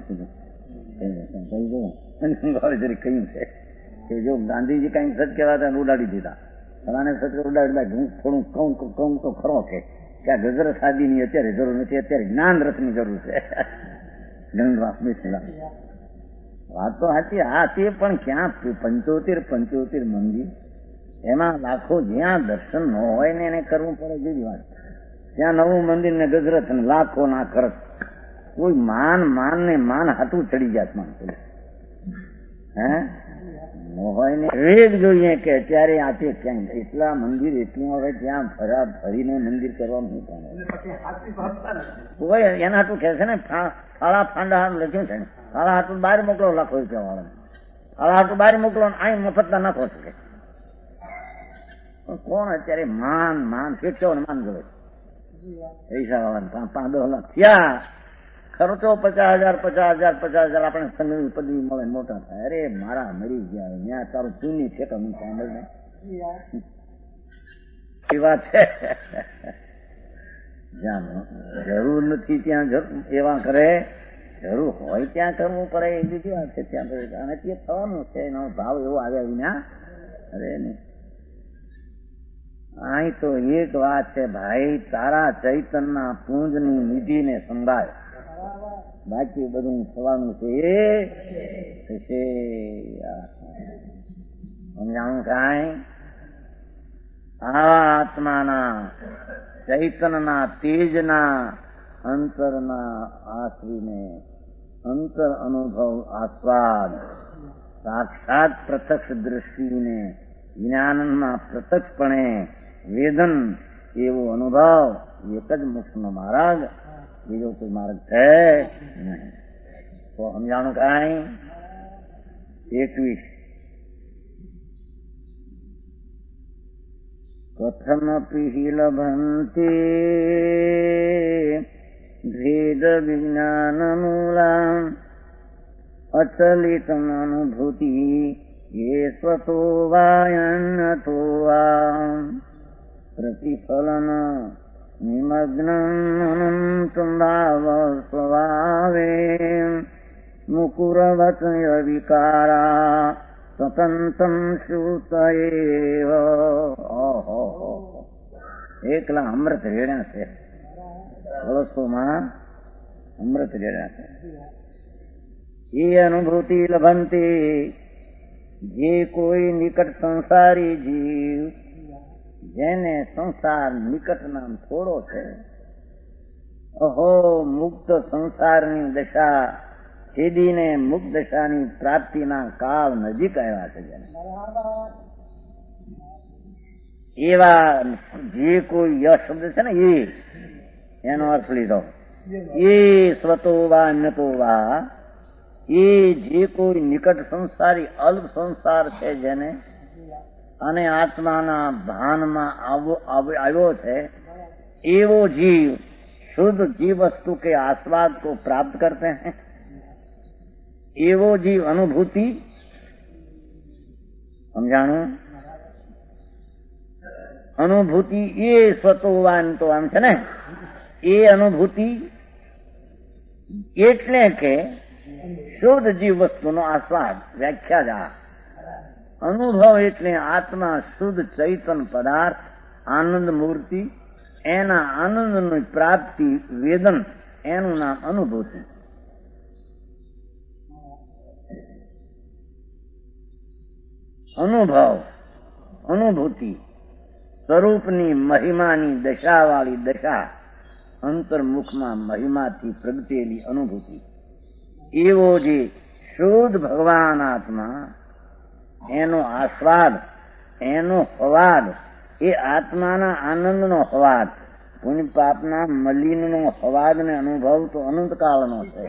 ગંગવાળે જરી કહ્યું છે કે જો ગાંધીજી કઈ સચ કહેવાતા ઉડાડી દીધા. ફલાને સચ ઉડાડી, હું થોડું કહું તો ખરો કે આ ગજર શાદીની અત્યારે જરૂર નથી, અત્યારે જ્ઞાન રથની જરૂર છે. ગંગવાસ બેસેલા વાત તો સાચી. હા, તે પણ ક્યાં 75 મંદિર, એમાં લાખો જ્યાં દર્શન ન હોય ને એને કરવું પડે જુદી વાત. ત્યાં નવું મંદિર ને ગજરાત ને લાખો ના ખર્ચ. કોઈ માન ને માન હાથું ચડી જાય માણસો. હે ન હોય ને એ જ જોઈએ કે અત્યારે આપે ક્યાંય એટલા મંદિર એટલું હવે ત્યાં ફરીને મંદિર કરવાનું કોઈ એના હાટું કહે છે ને. ફાળા ફાંડા લખ્યું છે ને, ફાળા હાટું બહાર મોકલો લાખો રૂપિયા વાળા, ફાળા હાટું બહાર મોકલો અહીં મફતના નાખો શકે. કોણ અત્યારે માન ફેંક્યો ને માન ગયો પૈસા વાળા 5-10 લાખ થયા. ખર્ચો 50,000 આપણે સંઘની પદવી મળે, મોટા થાય. અરે મારા મરી ગયા, ત્યાં તારું ચૂની છે કે સાંભળ ને એ વાત છે. જ્યાં જરૂર નથી ત્યાં એવા કરે, જરૂર હોય ત્યાં કરવું પડે એ બીજી વાત છે. ત્યાં અને તે થવાનું છે. એનો ભાવ એવો આવ્યા વિના અરે નહીં. અહીં તો એક વાત છે ભાઈ, તારા ચૈતનના પુંજની નિધિને સંભાળ, બાકી બધું થવાનું છે એ થશે. સમજાણું કાંઈ? હા, આત્માના ચૈતનના તેજના અંતરના આશ્રીને અંતર અનુભવ આસ્વાદ સાક્ષાત પ્રત્યક્ષ દ્રષ્ટિને જ્ઞાનમાં પ્રત્યક્ષપણે વેદન એવો અનુભવ એક જ મોક્ષનો માર્ગ, બીજો કોઈ માર્ગ છે નહીં. તો સમજાણું કાંઈ? 21 કથમપી હિ લભંતે ભેદ વિજ્ઞાન મૂલાં અચલિતમ અનુભૂતિ ये स्वतो वायन्नतो वा प्रतिफलन निमग्नम् भाव स्वभावे मुकुरवत विकारा स्वतंत्रम श्रुतएव. એકલા અમૃત રેડ્યા છે, વસ્તુમાં અમૃત રેડ્યા છે. એ અનુભૂતિ લભંતી, જે કોઈ નિકટ સંસારી જીવ, જેને સંસાર નિકટ નામ થોડો છે, અહો મુક્ત સંસારની દશા છેદીને મુક્ત દશાની પ્રાપ્તિના કાળ નજીક આવ્યા છે. એવા જે કોઈ યશ શબ્દ છે ને, એનો અર્થ લીધો. એ સ્વતો વા અન્યતો વા, એ જે કોઈ નિકટ સંસારી અલ્પ સંસાર છે જેને, અને આત્માના ભાનમાં આવ્યો છે, એવો जीव शुद्ध जीव वस्तु के आस्वाद को प्राप्त करते हैं. एवो जीव अनुभूति, समझाणु? अनुभूति ये स्वतोवान तो आम છે ને, એ અનુભૂતિ એટલે કે શુદ્ધ જીવ વસ્તુનો આસ્વાદ. વ્યાખ્યા અનુભવ એટલે આત્મા શુદ્ધ ચૈતન પદાર્થ આનંદ મૂર્તિ, એના આનંદની પ્રાપ્તિ વેદન, એનું નામ અનુભૂતિ. અનુભવ અનુભૂતિ સ્વરૂપની મહિમાની દશાવાળી દશા, અંતર્મુખમાં મહિમાથી પ્રગટેલી અનુભૂતિ. એવો જે શુદ્ધ ભગવાન આત્મા, એનો આસ્વાદ, એનો હવાદ, એ આત્માના આનંદનો હવાદ, પુણ્ય પાપના મલિનનો હવાદ ને અનુભવ તો અનંતકાળનો છે.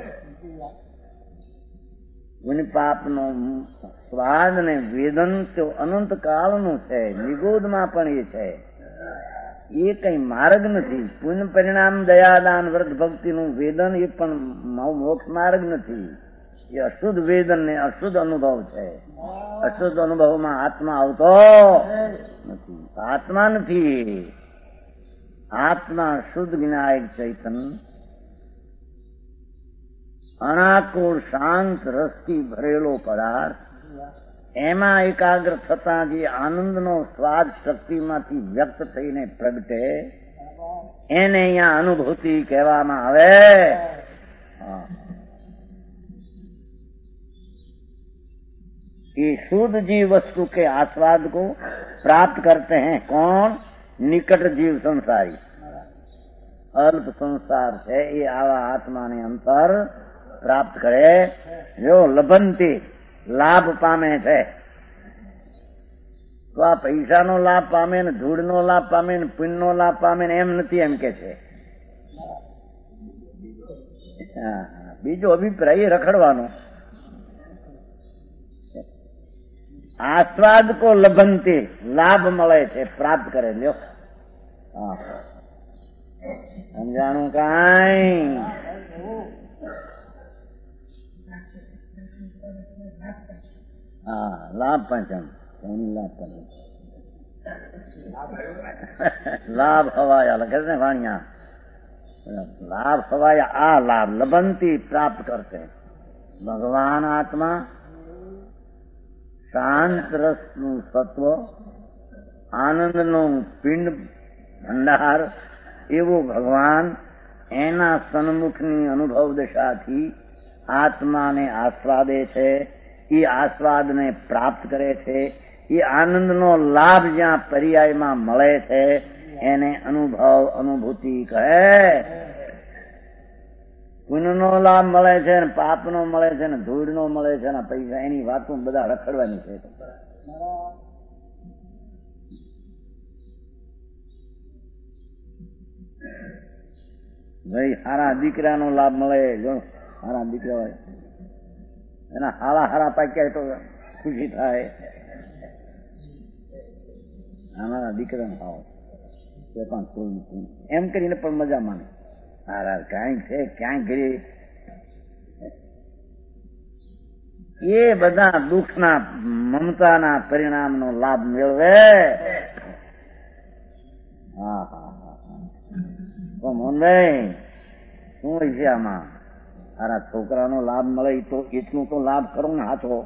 પુણ્ય પાપનો સ્વાદ ને વેદન તો અનંતકાળનું છે, નિગોદમાં પણ એ છે. એ કઈ માર્ગ નથી. પુણ્ય પરિણામ દયાદાન વ્રત ભક્તિનું વેદન એ પણ મોક્ષ માર્ગ નથી. એ અશુદ્ધ વેદન ને અશુદ્ધ અનુભવ છે. અશુદ્ધ અનુભવમાં આત્મા આવતો નથી. આત્મા નથી. આત્મા શુદ્ધ વિનાયક ચૈતન, અનાકુળ શાંત રસથી ભરેલો પદાર્થ, એમાં એકાગ્ર થતા જે આનંદનો સ્વાદ શક્તિમાંથી વ્યક્ત થઈને પ્રગટે, એને અહીંયા અનુભૂતિ કહેવામાં આવે. ये शुद्ध जीव वस्तु के आस्वाद को प्राप्त करते हैं. कौन? निकट जीव संसारी. अल्प संसार है ये आवा आत्मा ने अंतर प्राप्त करे, जो लभंती લાભ પામે છે. તો આ પૈસાનો લાભ પામે ને ધૂળનો લાભ પામે ને પુણ્યનો લાભ પામે ને એમ નથી, એમ કે છે. બીજો અભિપ્રાય રખડવાનો. આસ્વાદ કો લભંતી, લાભ મળે છે, પ્રાપ્ત કરે. લ્યો સમજાણું કાંઈ? લાભ પંચમ. લાભ પંચમ લાભ હવાયા લખે છે ને વાણિયા. લાભ હવાયા આ લાભ લબંતી પ્રાપ્ત કરતે. ભગવાન આત્મા, શાંત રસનું સત્વ, આનંદનું પિંડ ભંડાર, એવો ભગવાન એના સન્મુખની અનુભવ દશાથી આત્માને આસ્વાદે છે. એ આસ્વાદને પ્રાપ્ત કરે છે. એ આનંદનો લાભ જ્યાં પર્યાયમાં મળે છે એને અનુભવ અનુભૂતિ કહે. પુણ્યનો લાભ મળે છે ને પાપનો મળે છે ને ધૂળનો મળે છે ને પૈસા, એની વાતો બધા રખડવાની છે. ભાઈ હારા દીકરાનો લાભ મળે, જો હારા દીકરા હોય એના હારા પાક્યા તો ખુશી થાય. અમારા દીકરાને ખાવ એમ કરીને પણ મજા માને. હારા ક્યાંય છે ક્યાંય ઘરે એ બધા દુઃખના મમતાના પરિણામનો લાભ મેળવે. હા હા હા મોહનભાઈ શું હોય છે આમાં? સારા છોકરાનો લાભ મળે તો એટલું તો લાભ કરો ને હાથો.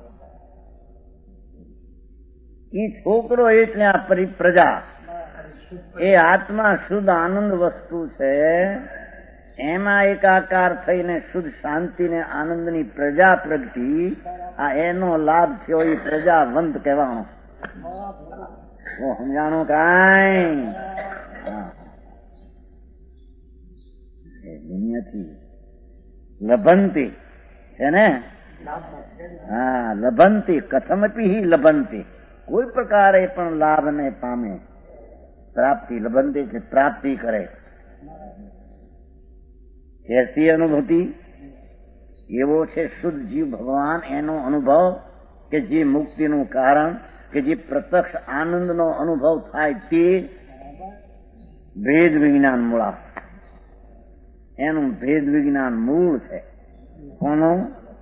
એ છોકરો એટલે આ પ્રજા એ આત્મા શુદ્ધ આનંદ વસ્તુ છે. એમાં એકાકાર થઈને શુદ્ધ શાંતિ ને આનંદની પ્રજા પ્રગટી, આ એનો લાભ થયો. એ પ્રજાવંત કહેવાનો. સમજાણું કાંઈ? દુનિયાથી લભંતી છે ને. હા, લભંતી કથમપી લભંતી, કોઈ પ્રકારે પણ લાભ ને પામે. પ્રાપ્તિ લભંતી કે પ્રાપ્તિ કરે. એસી અનુભૂતિ એવો છે શુદ્ધ જીવ ભગવાન, એનો અનુભવ કે જે મુક્તિનું કારણ, કે જે પ્રત્યક્ષ આનંદનો અનુભવ થાય તે ભેદ વિજ્ઞાન મૂળા. એનું ભેદ વિજ્ઞાન મૂળ છે. કોનો?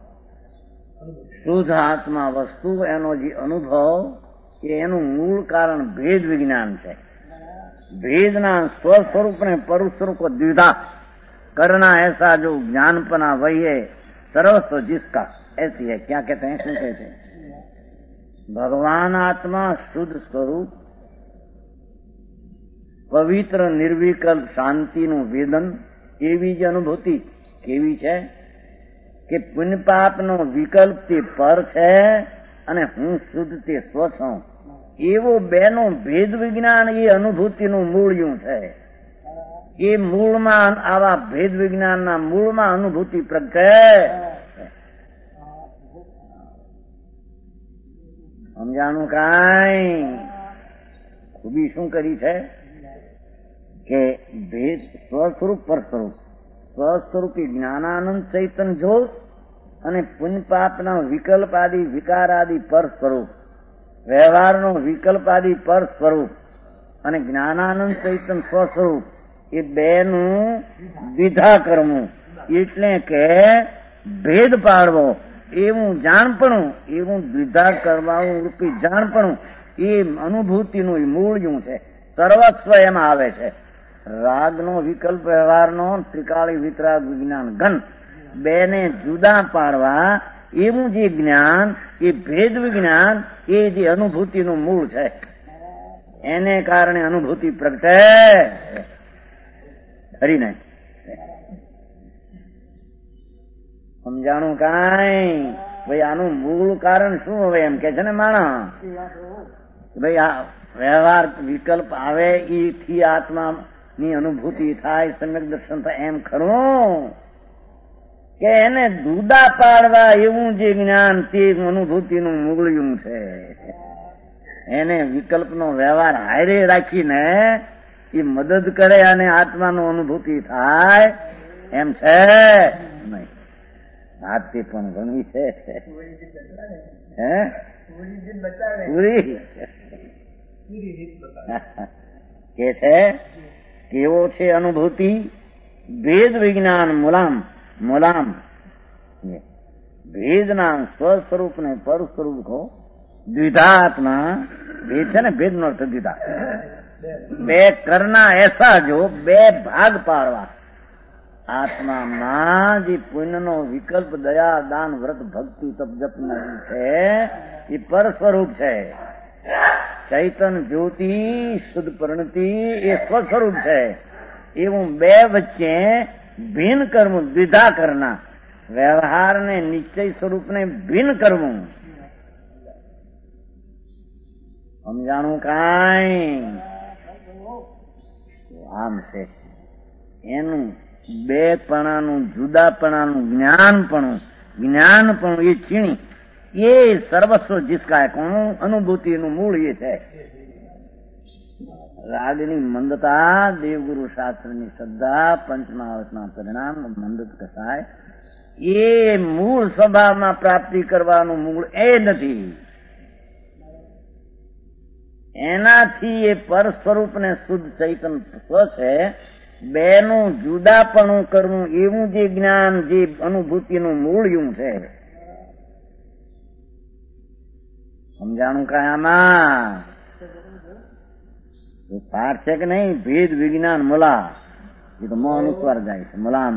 શુદ્ધ આત્મા વસ્તુ, એનો જે અનુભવ કે એનું મૂળ કારણ ભેદ વિજ્ઞાન છે. भेदना स्वस्वरूप ने परस्वरूप को द्विधा करना, ऐसा जो ज्ञानपना वही है सर्वस्व जिसका, ऐसी है. क्या कहते हैं? શું કહે છે? ભગવાન આત્મા શુદ્ધ સ્વરૂપ, પવિત્ર નિર્વિકલ્પ શાંતિનું વેદન, એવી જ અનુભૂતિ કેવી છે કે પુણ્ય પાપનો વિકલ્પ તે પર છે અને હું શુદ્ધ તે સ્વ છું. એવો બેનો ભેદ વિજ્ઞાન એ અનુભૂતિનું મૂળ્યું છે. એ મૂળમાં આવા ભેદ વિજ્ઞાનના મૂળમાં અનુભૂતિ પ્રગટે. સમજાણું કાંઈ? ખૂબી શું કરી છે કે ભેદ સ્વસ્વરૂપ પર સ્વરૂપ, સ્વસ્વરૂપી જ્ઞાનાનંદ ચૈતન્ય જ્યોત અને પુણ્ય પાપના વિકલ્પ આદિ વિકાર આદિ પર સ્વરૂપ, વ્યવહારનો વિકલ્પ આદિ પર સ્વરૂપ અને જ્ઞાનાનંદ ચૈતન્ય સ્વસ્વરૂપ, એ બેનું દ્વિધા કરવું એટલે કે ભેદ પાડવો. એવું જાણપણું, એવું દ્વિધા કરવાનું રૂપી જાણપણું એ અનુભૂતિનું મૂળ્યું છે. સર્વસ્વ એમાં આવે છે. રાગનો વિકલ્પ વ્યવહારનો ત્રિકાળી વિતરાગ વિજ્ઞાન ઘન, બેને જુદા પાડવા એવું જે જ્ઞાન, એ ભેદ વિજ્ઞાન, એ જે અનુભૂતિનું મૂળ છે. એને કારણે અનુભૂતિ પ્રગટે. ખરી ને? સમજાણું કાંઈ? ભાઈ આનું મૂળ કારણ શું હવે એમ કે છે ને માણસ, ભાઈ આ વ્યવહાર વિકલ્પ આવે એથી આત્માની અનુભૂતિ થાય, સમ્યક દર્શન થાય, એમ ખરું કે એને જુદા પાડવા એવું જે જ્ઞાન તે અનુભૂતિનું મૂળ્યું છે. એને વિકલ્પનો વ્યવહાર હારે રાખીને એ મદદ કરે અને આત્માનો અનુભૂતિ થાય એમ છે નહીં. હાથથી પણ ઘણી છે. હે પૂરી કે છે કેવો છે અનુભૂતિ? ભેદ વિજ્ઞાન મૂલામ ભેદના સ્વસ્વરૂપ ને પર સ્વરૂપ કો દ્વિધાત્મા. ભેદ છે ને, ભેદ નો અર્થ દ્વિધા. બે કરના એસા જો, બે ભાગ પાડવા. આત્મામાં જે પુણ્યનો વિકલ્પ દયા દાન વ્રત ભક્તિ તપ જપ છે એ પર સ્વરૂપ છે. ચૈતન્ય જ્યોતિ શુદ્ધ પરિણતિ એ સ્વસ્વરૂપ છે. એવું બે વચ્ચે ભિન્ન કરવું, દ્વિધા કરના. વ્યવહાર ને નિશ્ચય સ્વરૂપને ભિન્ન કરવું. સમજાણું કાંઈ? આમ છે એનું બેપણાનું જુદાપણાનું જ્ઞાનપણું એ છીણી એ સર્વસ્વ જિસકા કોણ અનુભૂતિનું મૂળ એ છે. રાગની મંદતા, દેવગુરુ શાસ્ત્રની શ્રદ્ધા, પંચમહાવતના પરિણામ મંદત કસાય એ મૂળ સ્વભાવમાં પ્રાપ્તિ કરવાનું મૂળ એ નથી. એનાથી એ પર સ્વરૂપને શુદ્ધ ચૈતન સ્વ છે. બેનું જુદાપણું કરવું એવું જે જ્ઞાન, જે અનુભૂતિનું મૂળ્યું છે. સમજાણું કાંઈ આમાં? પાઠ છે કે નહીં? ભેદ વિજ્ઞાન મુલા, એ તો મોહ અનુસ્વાર જાય છે. મુલામ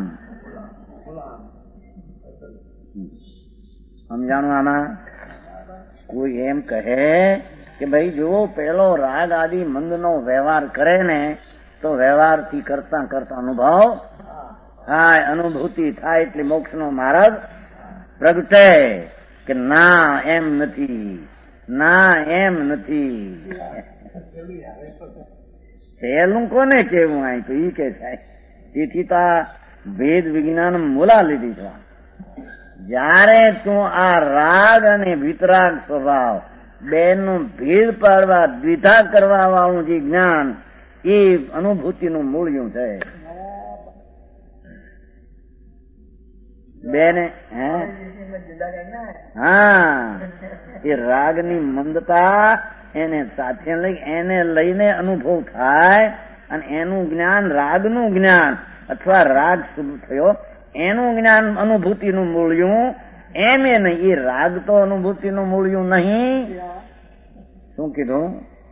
સમજાણું આમાં? કોઈ એમ કહે કે ભાઈ જો પેલો રાગ આદિ મંદનો વ્યવહાર કરે ને તો વ્યવહારથી કરતા કરતા અનુભવ થાય, અનુભૂતિ થાય એટલે મોક્ષનો માર્ગ પ્રગટે. કે ના એમ નથી, ના એમ નથી. પહેલું કોને કેવું? આય તો ઈ કે થાય. તેથી તો આ ભેદ વિજ્ઞાન મૂલા લીધી છે. જયારે તું આ રાગ અને વિતરાગ સ્વભાવ બેનું ભેદ પાડવા, દ્વિધા કરવા વાળું જે જ્ઞાન એ અનુભૂતિનું મૂળ્યું છે. બેને હા એ રાગની મંદતા એને સાથે લઈ એને લઈને અનુભવ થાય અને એનું જ્ઞાન, રાગનું જ્ઞાન અથવા રાગ શુભ થયો એનું જ્ઞાન અનુભૂતિનું મૂળ્યું એમ એ નહીં. એ રાગ તો અનુભૂતિનું મૂળ્યું નહીં. શું કીધું?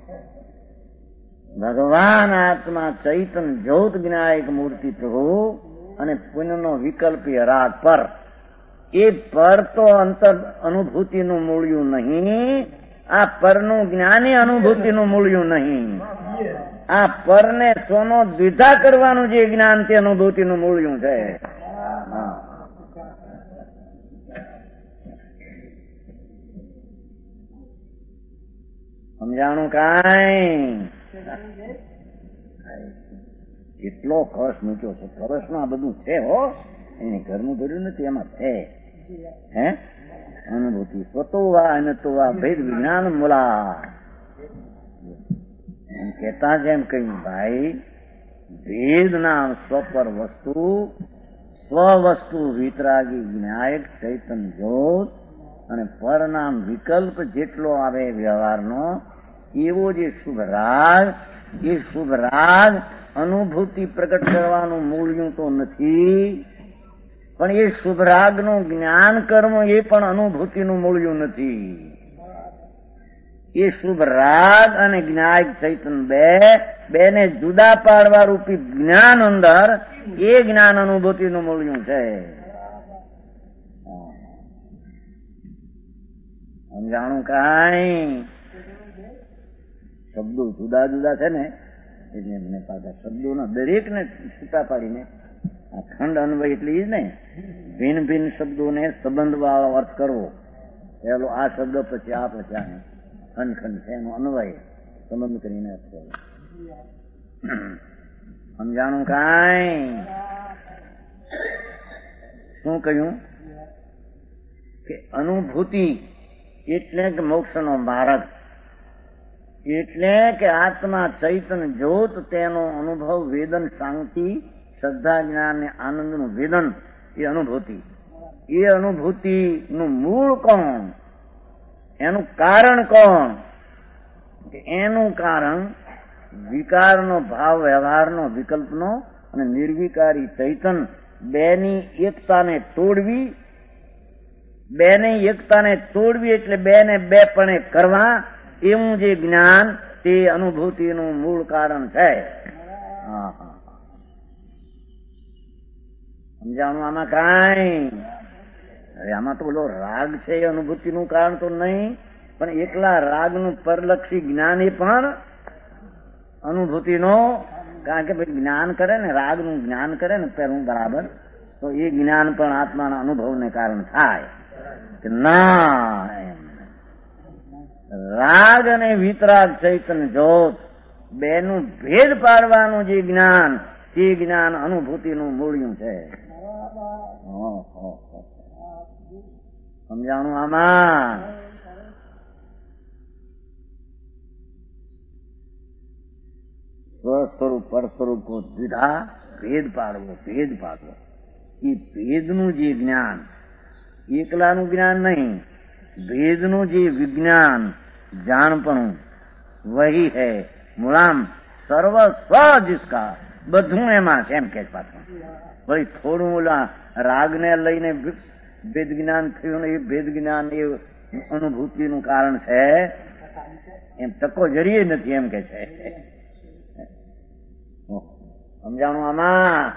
ભગવાન આત્મા ચૈતન જ્યોત જ્ઞાયક મૂર્તિ પ્રભુ અને પુણ્યનો વિકલ્પી રાગ પર. એ પર તો અંતર અનુભૂતિનું મૂળ્યું નહીં. આ પરનું જ્ઞાની અનુભૂતિનું મૂળ્યું નહીં. આ પરને સોનો દ્વિધા કરવાનું જે જ્ઞાન તે અનુભૂતિનું મૂળ્યું છે. સમજાણું કાંઈ? કેટલો ખર્ચ મૂક્યો છે. ખર્ચમાં બધું છે હો, એને ઘરનું ભર્યું નથી, એમાં છે. હે અનુભૂતિ સ્વતોવા અનતોવા ભેદ વિજ્ઞાન મૂલા એમ કહેતા છે. એમ કહ્યું ભાઈ ભેદ નામ સ્વપર વસ્તુ, સ્વ વસ્તુ વિતરાગી જ્ઞાયક ચૈતન જ્યોત અને પરનામ વિકલ્પ જેટલો આવે વ્યવહારનો એવો જે શુભ રાગ, એ શુભ રાગ અનુભૂતિ પ્રગટ કરવાનું મૂળ્યું તો નથી, પણ એ શુભ રાગનું જ્ઞાન કર્મ એ પણ અનુભૂતિનું મૂળ્યું નથી. એ શુભ રાગ અને જ્ઞાયક ચૈતન બેને જુદા પાડવા રૂપી જ્ઞાન અંદર એ જ્ઞાન અનુભૂતિનું મૂળ્યું છે. સમજાણું કાંઈ? શબ્દો જુદા જુદા છે ને એટલે એમને પાછા શબ્દોના દરેકને છૂટા પાડીને આ ખંડ અન્વય એટલે એ જ ને, ભિન્ન ભિન્ન શબ્દોને સંબંધ વાળો અર્થ કરવો. પેલો આ શબ્દ પછી આ પછી આ ખંડ ખંડ છે એનો અન્વય સંબંધ કરીને અર્થ કરવો. સમજાણું કાંઈ? શું કહ્યું? કે અનુભૂતિ એટલે કે મોક્ષનો માર્ગ, એટલે કે આત્મા ચૈતન જ્યોત તેનો અનુભવ, વેદન, શાંતિ, શ્રદ્ધા, જ્ઞાન ને આનંદનું વેદન એ અનુભૂતિ. એ અનુભૂતિનું મૂળ કોણ? એનું કારણ કોણ? કે એનું કારણ વિકારનો ભાવ, વ્યવહારનો, વિકલ્પનો અને નિર્વિકારી ચૈતન બેની એકતાને તોડવી. બેની એકતાને તોડવી એટલે બેને બેપણે કરવા એવું જે જ્ઞાન તે અનુભૂતિનું મૂળ કારણ છે. સમજાણું આમાં કાંઈ? અરે આમાં તો બોલો રાગ છે એ અનુભૂતિનું કારણ તો નહીં, પણ એકલા રાગનું પરલક્ષી જ્ઞાન એ પણ અનુભૂતિનો, કારણ કે ભાઈ જ્ઞાન કરે ને, રાગનું જ્ઞાન કરે ને પહેલું બરાબર, તો એ જ્ઞાન પણ આત્માના અનુભવને કારણ થાય કે ના એમ રાગ અને વિતરાગ ચૈતન્ય જ્યોત બેનું ભેદ પાડવાનું જે જ્ઞાન, તે જ્ઞાન અનુભૂતિનું મૂળ્યું છે. સમજાણું આમાં? સ્વસ્વરૂપ પર સ્વરૂપ કો દ્વિધા ભેદ પાડવો, ભેદ પાડવો. એ ભેદનું જે જ્ઞાન, એકલાનું જ્ઞાન નહીં, ભેદનું જે વિજ્ઞાન, જાણપણું, વહી હૈ મુલામ સર્વ સ્વ જિસકા, બધું એમાં છે એમ કે પાછું. વળી થોડું ઓલા રાગને લઈને ભેદ જ્ઞાન થયું ને, એ ભેદ જ્ઞાન એ અનુભૂતિનું કારણ છે એમ ટકો જરીએ નથી એમ કે છે. સમજાણું આમાં?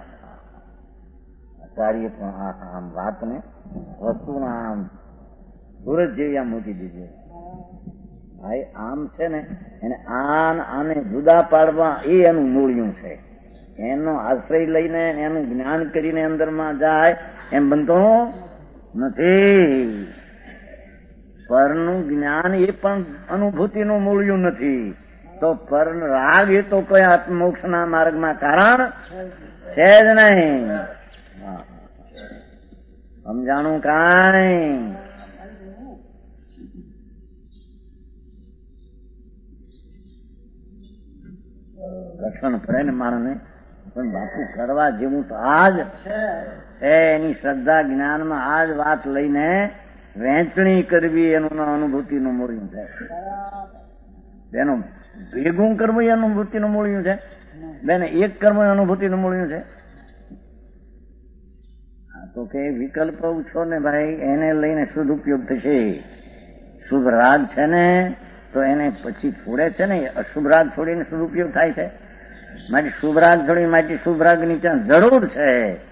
આચાર્ય પણ આમ વાતને વસ્તુના આમ સુરત જેવી આમ મૂકી દીધી. ભાઈ આમ છે ને એને આને જુદા પાડવા એ એનું મૂળ્યું છે. એનો આશ્રય લઈને એનું જ્ઞાન કરીને અંદરમાં જાય એમ બનતું નથી. પરનું જ્ઞાન એ પણ અનુભૂતિનું મૂળ્યું નથી. તો પર રાગ એ તો કોઈ આત્મમોક્ષના માર્ગમાં કારણ છે જ નહીં. સમજાણું કાંઈ? લક્ષણ પડે ને માણસને, પણ બાપુ કરવા જેવું તો આજ છે. એની શ્રદ્ધા જ્ઞાનમાં આજ વાત લઈને વહેંચણી કરવી એનું અનુભૂતિનું મૂળ્યું છે. બેનો ભેગું કરવું એ અનુભૂતિનું મૂળ્યું છે. બેને એક કરવું અનુભૂતિનું મૂળ્યું છે. તો કે વિકલ્પ છો ને ભાઈ, એને લઈને શુદ્ધ ઉપયોગ થશે. શુભ રાગ છે ને તો એને પછી છોડે છે ને, અશુભ રાગ છોડીને શુભ ઉપયોગ થાય છે. માટે શુભ રાગ છોડી માટે શુભ રાગ ની ત્યાં જરૂર છે.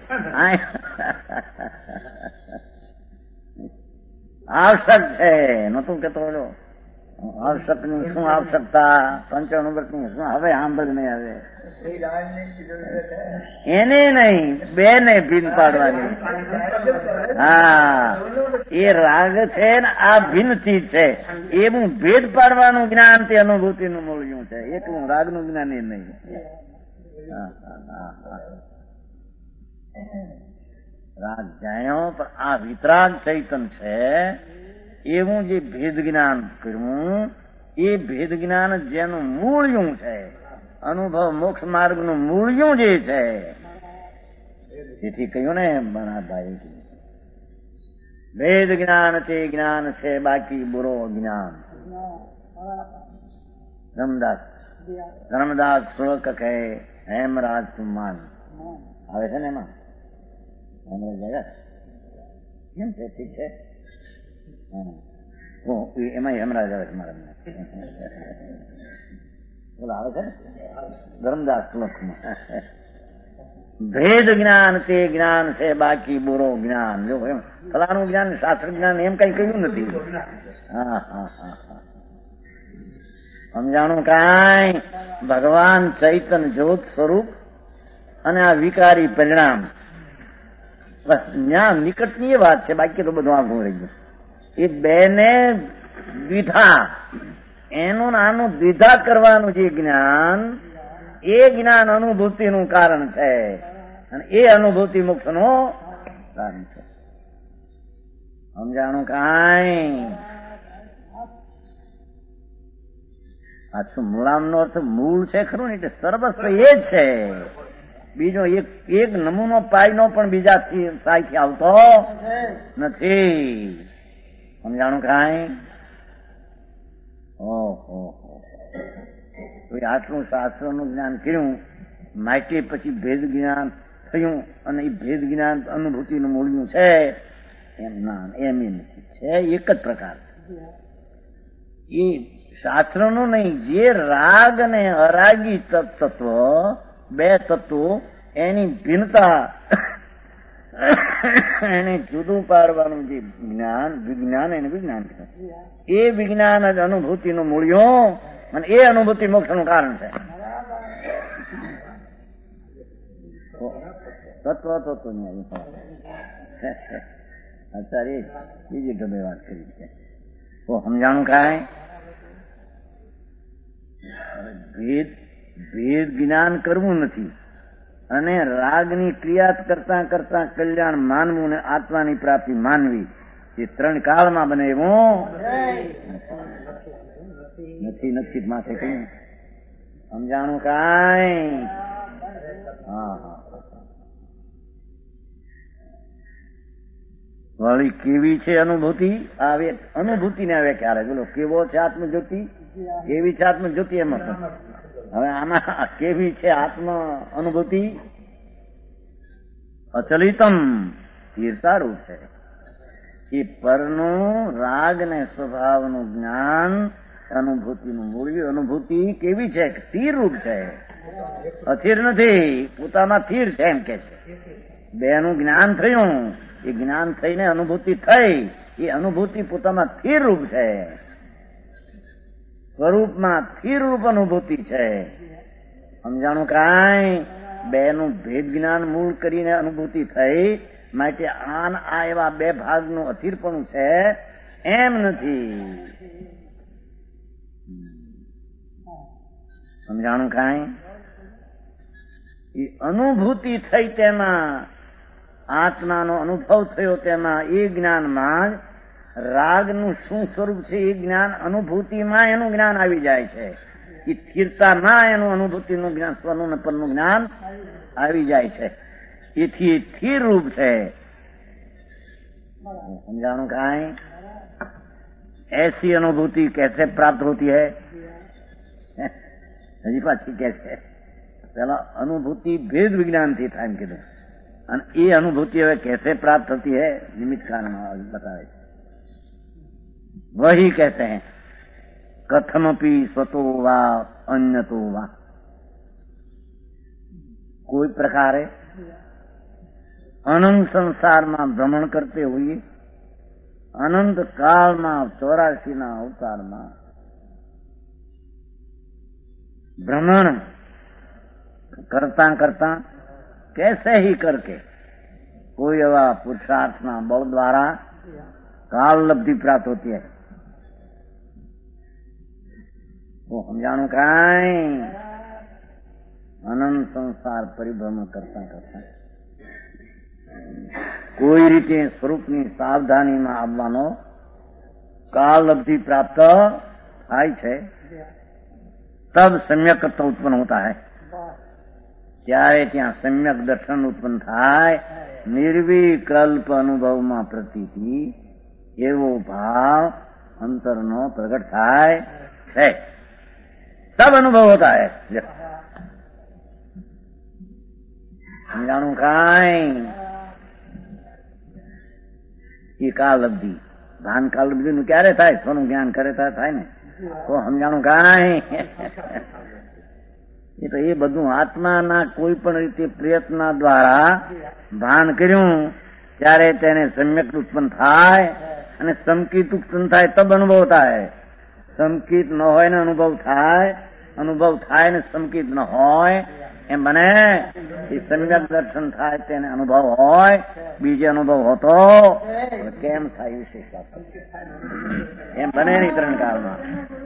આવશ્યક છે. નતું કેતો બોલો આવશ્યક ની શું આવશ્યકતા, પંચાણુવ્રત ની શું હવે સાંભળ નહીં આવે. એને નહીં, બે ને ભીન પાડવાની. હા, એ રાગ છે ને આ ભિન્ન ચીજ છે, એવું ભેદ પાડવાનું જ્ઞાન તે અનુભૂતિનું મૂળ્યું છે. એટલું રાગનું જ્ઞાન એ નહીં. રાગ જાણ્યો પણ આ વિતરાગ ચૈતન છે એવું જે ભેદ જ્ઞાન કર્યું, એ ભેદ જ્ઞાન જેનું મૂળ્યું છે, અનુભવ મોક્ષ માર્ગનું મૂળ્યું જે છે. તેથી કહ્યું ને બનાભાઈ, ભેદ જ્ઞાન તે જ્ઞાન છે, બાકી બુરો જ્ઞાન. ધર્મદાસ શ્લોક કહે હેમરાજ તુમાન આવે છે ને એમાં. કેમ છે? ઠીક છે. એમાં હેમરાજ આવે છે મારા બોલો આવે છે ને ધર્મદાસ શ્લોકમાં. ભેદ જ્ઞાન તે જ્ઞાન છે, બાકી બુરો જ્ઞાન. જો એમ ફલાનું જ્ઞાન શાસ્ત્ર જ્ઞાન એમ કઈ કહ્યું નથી. હા હા હા હા, સમજાણું કાંઈ? ભગવાન ચૈતન જ્યોત સ્વરૂપ અને આ વિકારી પરિણામ, બસ જ્ઞાન નિકટની એ વાત છે, બાકી તો બધું આખું રહી ગયું. એ બેને દ્વિધા, એનું આનું દ્વિધા કરવાનું જે જ્ઞાન, એ જ્ઞાન અનુભૂતિનું કારણ છે, અને એ અનુભૂતિ મોક્ષનું કારણ છે. સમજાણું કાંઈ? આ શું મૂળામનો અર્થ મૂળ છે ખરું ને, એટલે સર્વસ્વ એ જ છે. બીજો એક નમૂનો પાયનો પણ બીજાથી સાયથી આવતો નથી. સમજાણું કાંઈ? ઓહો, આટલું શાસ્ત્રનું જ્ઞાન કર્યું, માટે પછી ભેદ જ્ઞાન થયું, અને એ ભેદ જ્ઞાન અનુભૂતિનું મૂળ્યું છે એમ ના, એમ એ નથી. છે એક જ પ્રકાર એ શાસ્ત્રનું નહીં. જે રાગ અને અરાગી તત્વ, બે તત્વો, એની ભિન્નતા, એને જુદું પાડવાનું જે જ્ઞાન, વિજ્ઞાન, એને વિજ્ઞાન છે. એ વિજ્ઞાન જ અનુભૂતિનું મૂળ્યું, અને એ અનુભૂતિ મોક્ષનું કારણ છે. તત્વ આચાર્ય બીજી ગમે વાત કરી છે. તો સમજાણું કાંઈ? ભેદ જ્ઞાન કરવું નથી અને રાગની ક્રિયા કરતા કરતા કલ્યાણ માનવું ને આત્માની પ્રાપ્તિ માનવી, એ 3 કાળમાં બને એવું નથી. નથી માથે કહ્યું. સમજાણું કાંઈ? હા. વળી કેવી છે અનુભૂતિ? આવે અનુભૂતિને આવે ક્યારે? બોલો, કેવો છે આત્મજ્યોતિ? કેવી છે આત્મજ્યોતિ? એમાં હવે આમાં કેવી છે આત્મ અનુભૂતિ? અચલિતમ, સ્થિરતારૂપ છે. એ પરનું રાગ ને સ્વભાવનું જ્ઞાન અનુભૂતિનું મૂળવી. અનુભૂતિ કેવી છે? સ્થિર રૂપ છે, અસ્થિર નથી. પોતામાં સ્થિર છે એમ કે છે. બેનું જ્ઞાન થયું, એ જ્ઞાન થઈને અનુભૂતિ થઈ, એ અનુભૂતિ પોતામાં સ્થિર રૂપ છે, સ્વરૂપમાં સ્થિર રૂપ અનુભૂતિ છે. સમજાણું કાંઈ? બેનું ભેદ જ્ઞાન મૂળ કરીને અનુભૂતિ થઈ, માટે આ એવા 2 ભાગનું અસ્થિરપણું છે એમ નથી. સમજાણું કાંઈ? એ અનુભૂતિ થઈ તેમાં આત્માનો અનુભવ થયો, તેમાં એ જ્ઞાનમાં રાગનું શું સ્વરૂપ છે એ જ્ઞાન અનુભૂતિમાં એનું જ્ઞાન આવી જાય છે. એ સ્થિરતામાં એનું અનુભૂતિનું જ્ઞાન, સ્વનું ને પરનું જ્ઞાન આવી જાય છે. એથી સ્થિર રૂપ છે. समझाणु काई ऐसी अनुभूति कैसे प्राप्त होती है? हजी पाછી कैसे પેલા અનુભૂતિ ભેદ વિજ્ઞાન થી થાય એમ કીધું, અને એ અનુભૂતિ હવે कैसे प्राप्त होती है निमित्त कारण बतावे. वही कहते हैं कथमपि स्वतो वा अन्यतो वा, कोई प्रकारे अनंत संसार में भ्रमण करते हुए अनंत काल में 84 ना अवतार में भ्रमण करता करता कैसे ही करके कोई एवा पुरुषार्थ ना बल द्वारा काल लब्धि प्राप्त होती है. वो समझाणु काई अनंत संसार परिभ्रमण करता करता कोई रीते स्वरूपनी सावधानी में आवવાનો काल लब्धि प्राप्त થાય છે, तब सम्यकत्व उत्पन्न होता है. ત્યારે ત્યાં सम्यक दर्शन उत्पन्न થાય, निर्विकल्प अनुभव में प्रतीति एवो भाव अंतरनो प्रकट થાય છે, तब अनुभव होता है. समझाणु काई ये काल अवधि भान काल अवधि नु क्यारे थाय? सोनु ज्ञान करे थाय ने तो समझाणु काई ये तो ये बधु आत्मा ना कोई पण रीते प्रयत्न द्वारा भान कर्યું त्यारे तेने सम्यक उत्पन्न थाय અને સંકિત उत्पन्न थाय तब अनुभव थाय. संकित न होय ने अनुभव थाय, अनुभव थाय ने संकित न होय एम बने. ये सम्यक दर्शन थाय तेने अनुभव होय, बीजे अनुभव होतो केम थाय विशेष एम बने नहीं 3 काल में.